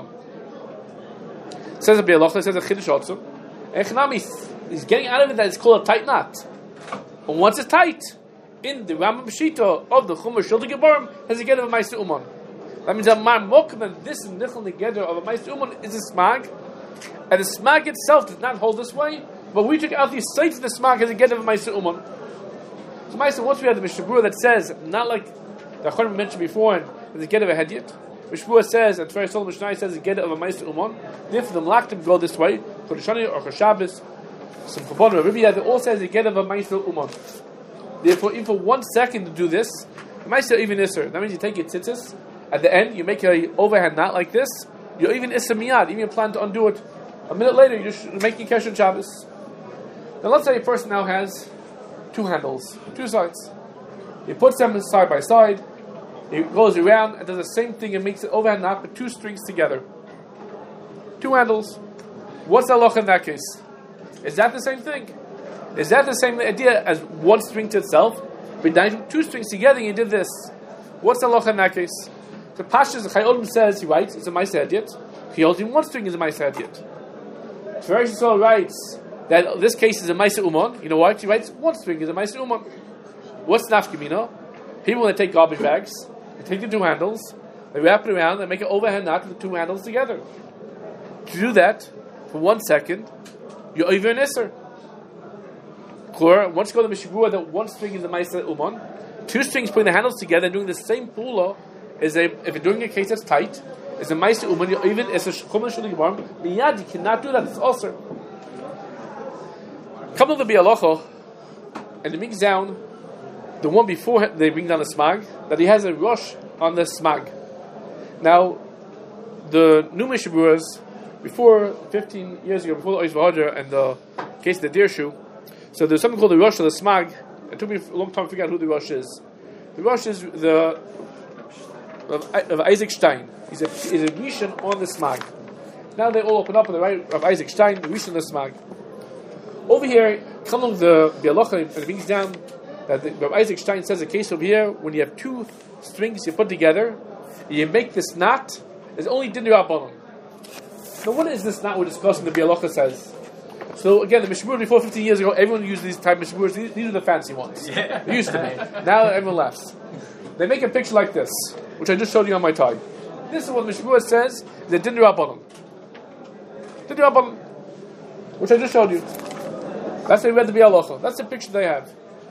It says a Bialacha, it says a chiddush also. Echnami, he's getting out of it that it's called a tight knot. And once it's tight, in the Rambam Pshita of the Chumash Shel Gebarim has a get of a Ma'aseh Uman. That means that Mar Mokman, this Nichel Negeder of a Ma'aseh Uman is a smag, And the smag itself does not hold this way, but we took out the sight of the smag as a get of a Maisa Uman. So Maisa, once we have the Mishnah Berurah that says, not like the Chachamim mentioned before, and the get of a Hedyot, Mishnah Berurah says, and Tferes Solomon Mishnah says, the get of a Maisa Uman. Therefore, the Malachtim go this way, Chodeshani or Choshabis, some Kabbalah or Ribiyah, they all says the get of a Maisa Uman. Therefore, even for one second to do this, the Maisa even Isser. That means you take your tzitzis, at the end, you make a overhand knot like this, you're even Isser Miyad, even plan to undo it. A minute later, you're just making Kesher Shabbos. Now, let's say a person now has two handles, two sides. He puts them side by side, he goes around and does the same thing and makes an overhand knot with two strings together. Two handles. What's the halacha in that case? Is that the same thing? Is that the same idea as one string to itself? But now you two strings together and you did this. What's the halacha in that case? The Pashas, the Chayyim says, he writes, it's a Maisa Hedyot. He holds in one string is a Maisa Hedyot. Tferes Yisrael writes that this case is a Maisa Uman. You know what? He writes one string is a Maisa Uman. What's nafkamina? People, when they take garbage bags, they take the two handles, they wrap it around, they make an overhand knot with the two handles together. To do that for one second, you're over an Isser. Clear? Once you go to the Mishnah Berurah that one string is a Maisa Uman, two strings putting the handles together and doing the same pula is a, if you're doing a case that's tight, is a Maisa Uman, you're even Isser Chumash Shuli Gebarm, Miyad, you cannot do that, it's also. Come to the Bialocha, and it brings down the one before they bring down the smag, that he has a rush on the smag. Now, the new Mishnah Berurahs, before fifteen years ago, before the Ois V'Hodra and the case of the deer shoe, so there's something called the rush of the smag. It took me a long time to figure out who the rush is. The rush is the of, of Isaac Stein. He's a he's a Rishon on the smag. Now they all open up on the right of Isaac Stein, the Rishon on the smag. Over here, come along the Bialocha, and it brings down that the, Rabbi Isaac Stein says a case over here, when you have two strings you put together, you make this knot, there's only din rabbanon. Now what is this knot we're discussing, the Bialocha says? So again, the Mishnah Berurah before fifteen years ago, everyone used these type of Mishnah Berurahs. These, these are the fancy ones. Yeah. They used to be. Now everyone laughs. They make a picture like this, which I just showed you on my tie. This is what the Mishnah Berurah says, the din rabbanon. Din rabbanon, which I just showed you. That's how they read the Bialocha. That's the picture they have.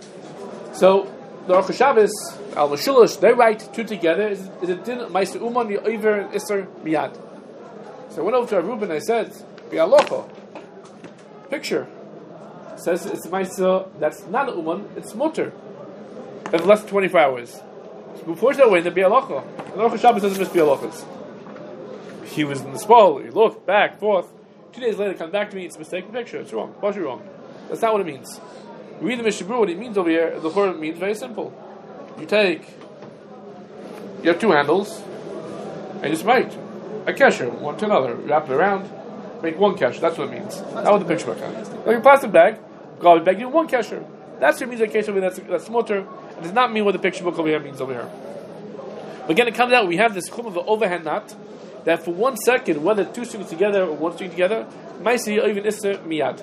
So the Aruch Shabbos, Al Mashulish, they write two together. Is it din Maisa Uman Yoiver Isser Miyad? So I went over to Reuben and I said, Bialocha, picture says it's Maisa that's not an Uman, it's Mutter. It's less than twenty-four hours. So before that way in the Bialocha, the Aruch Shabbos doesn't miss Bialochas. He was in the spall. He looked back, forth. Two days later, comes back to me. It's a mistaken picture. It's wrong. Partially wrong. That's not what it means. We read the Mishnah Berurah, what it means over here, the word means very simple. You take, you have two handles, and you just write a kesher, one to another, wrap it around, make one kesher. That's what it means. That's what the picture means. Like a plastic bag, garbage bag, you do one kesher. That's what it means, a kesher, that's, that's mutter. It does not mean what the picture book over here means over here. But again, it comes out, we have this chum of the overhand knot, that for one second, whether two strings together or one string together, might see even Isser Miyad.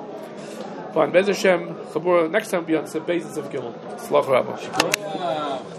Fine, Bez Hashem, Chabura, next time we'll be on Beis and Sef Gimel. Slach Rabba.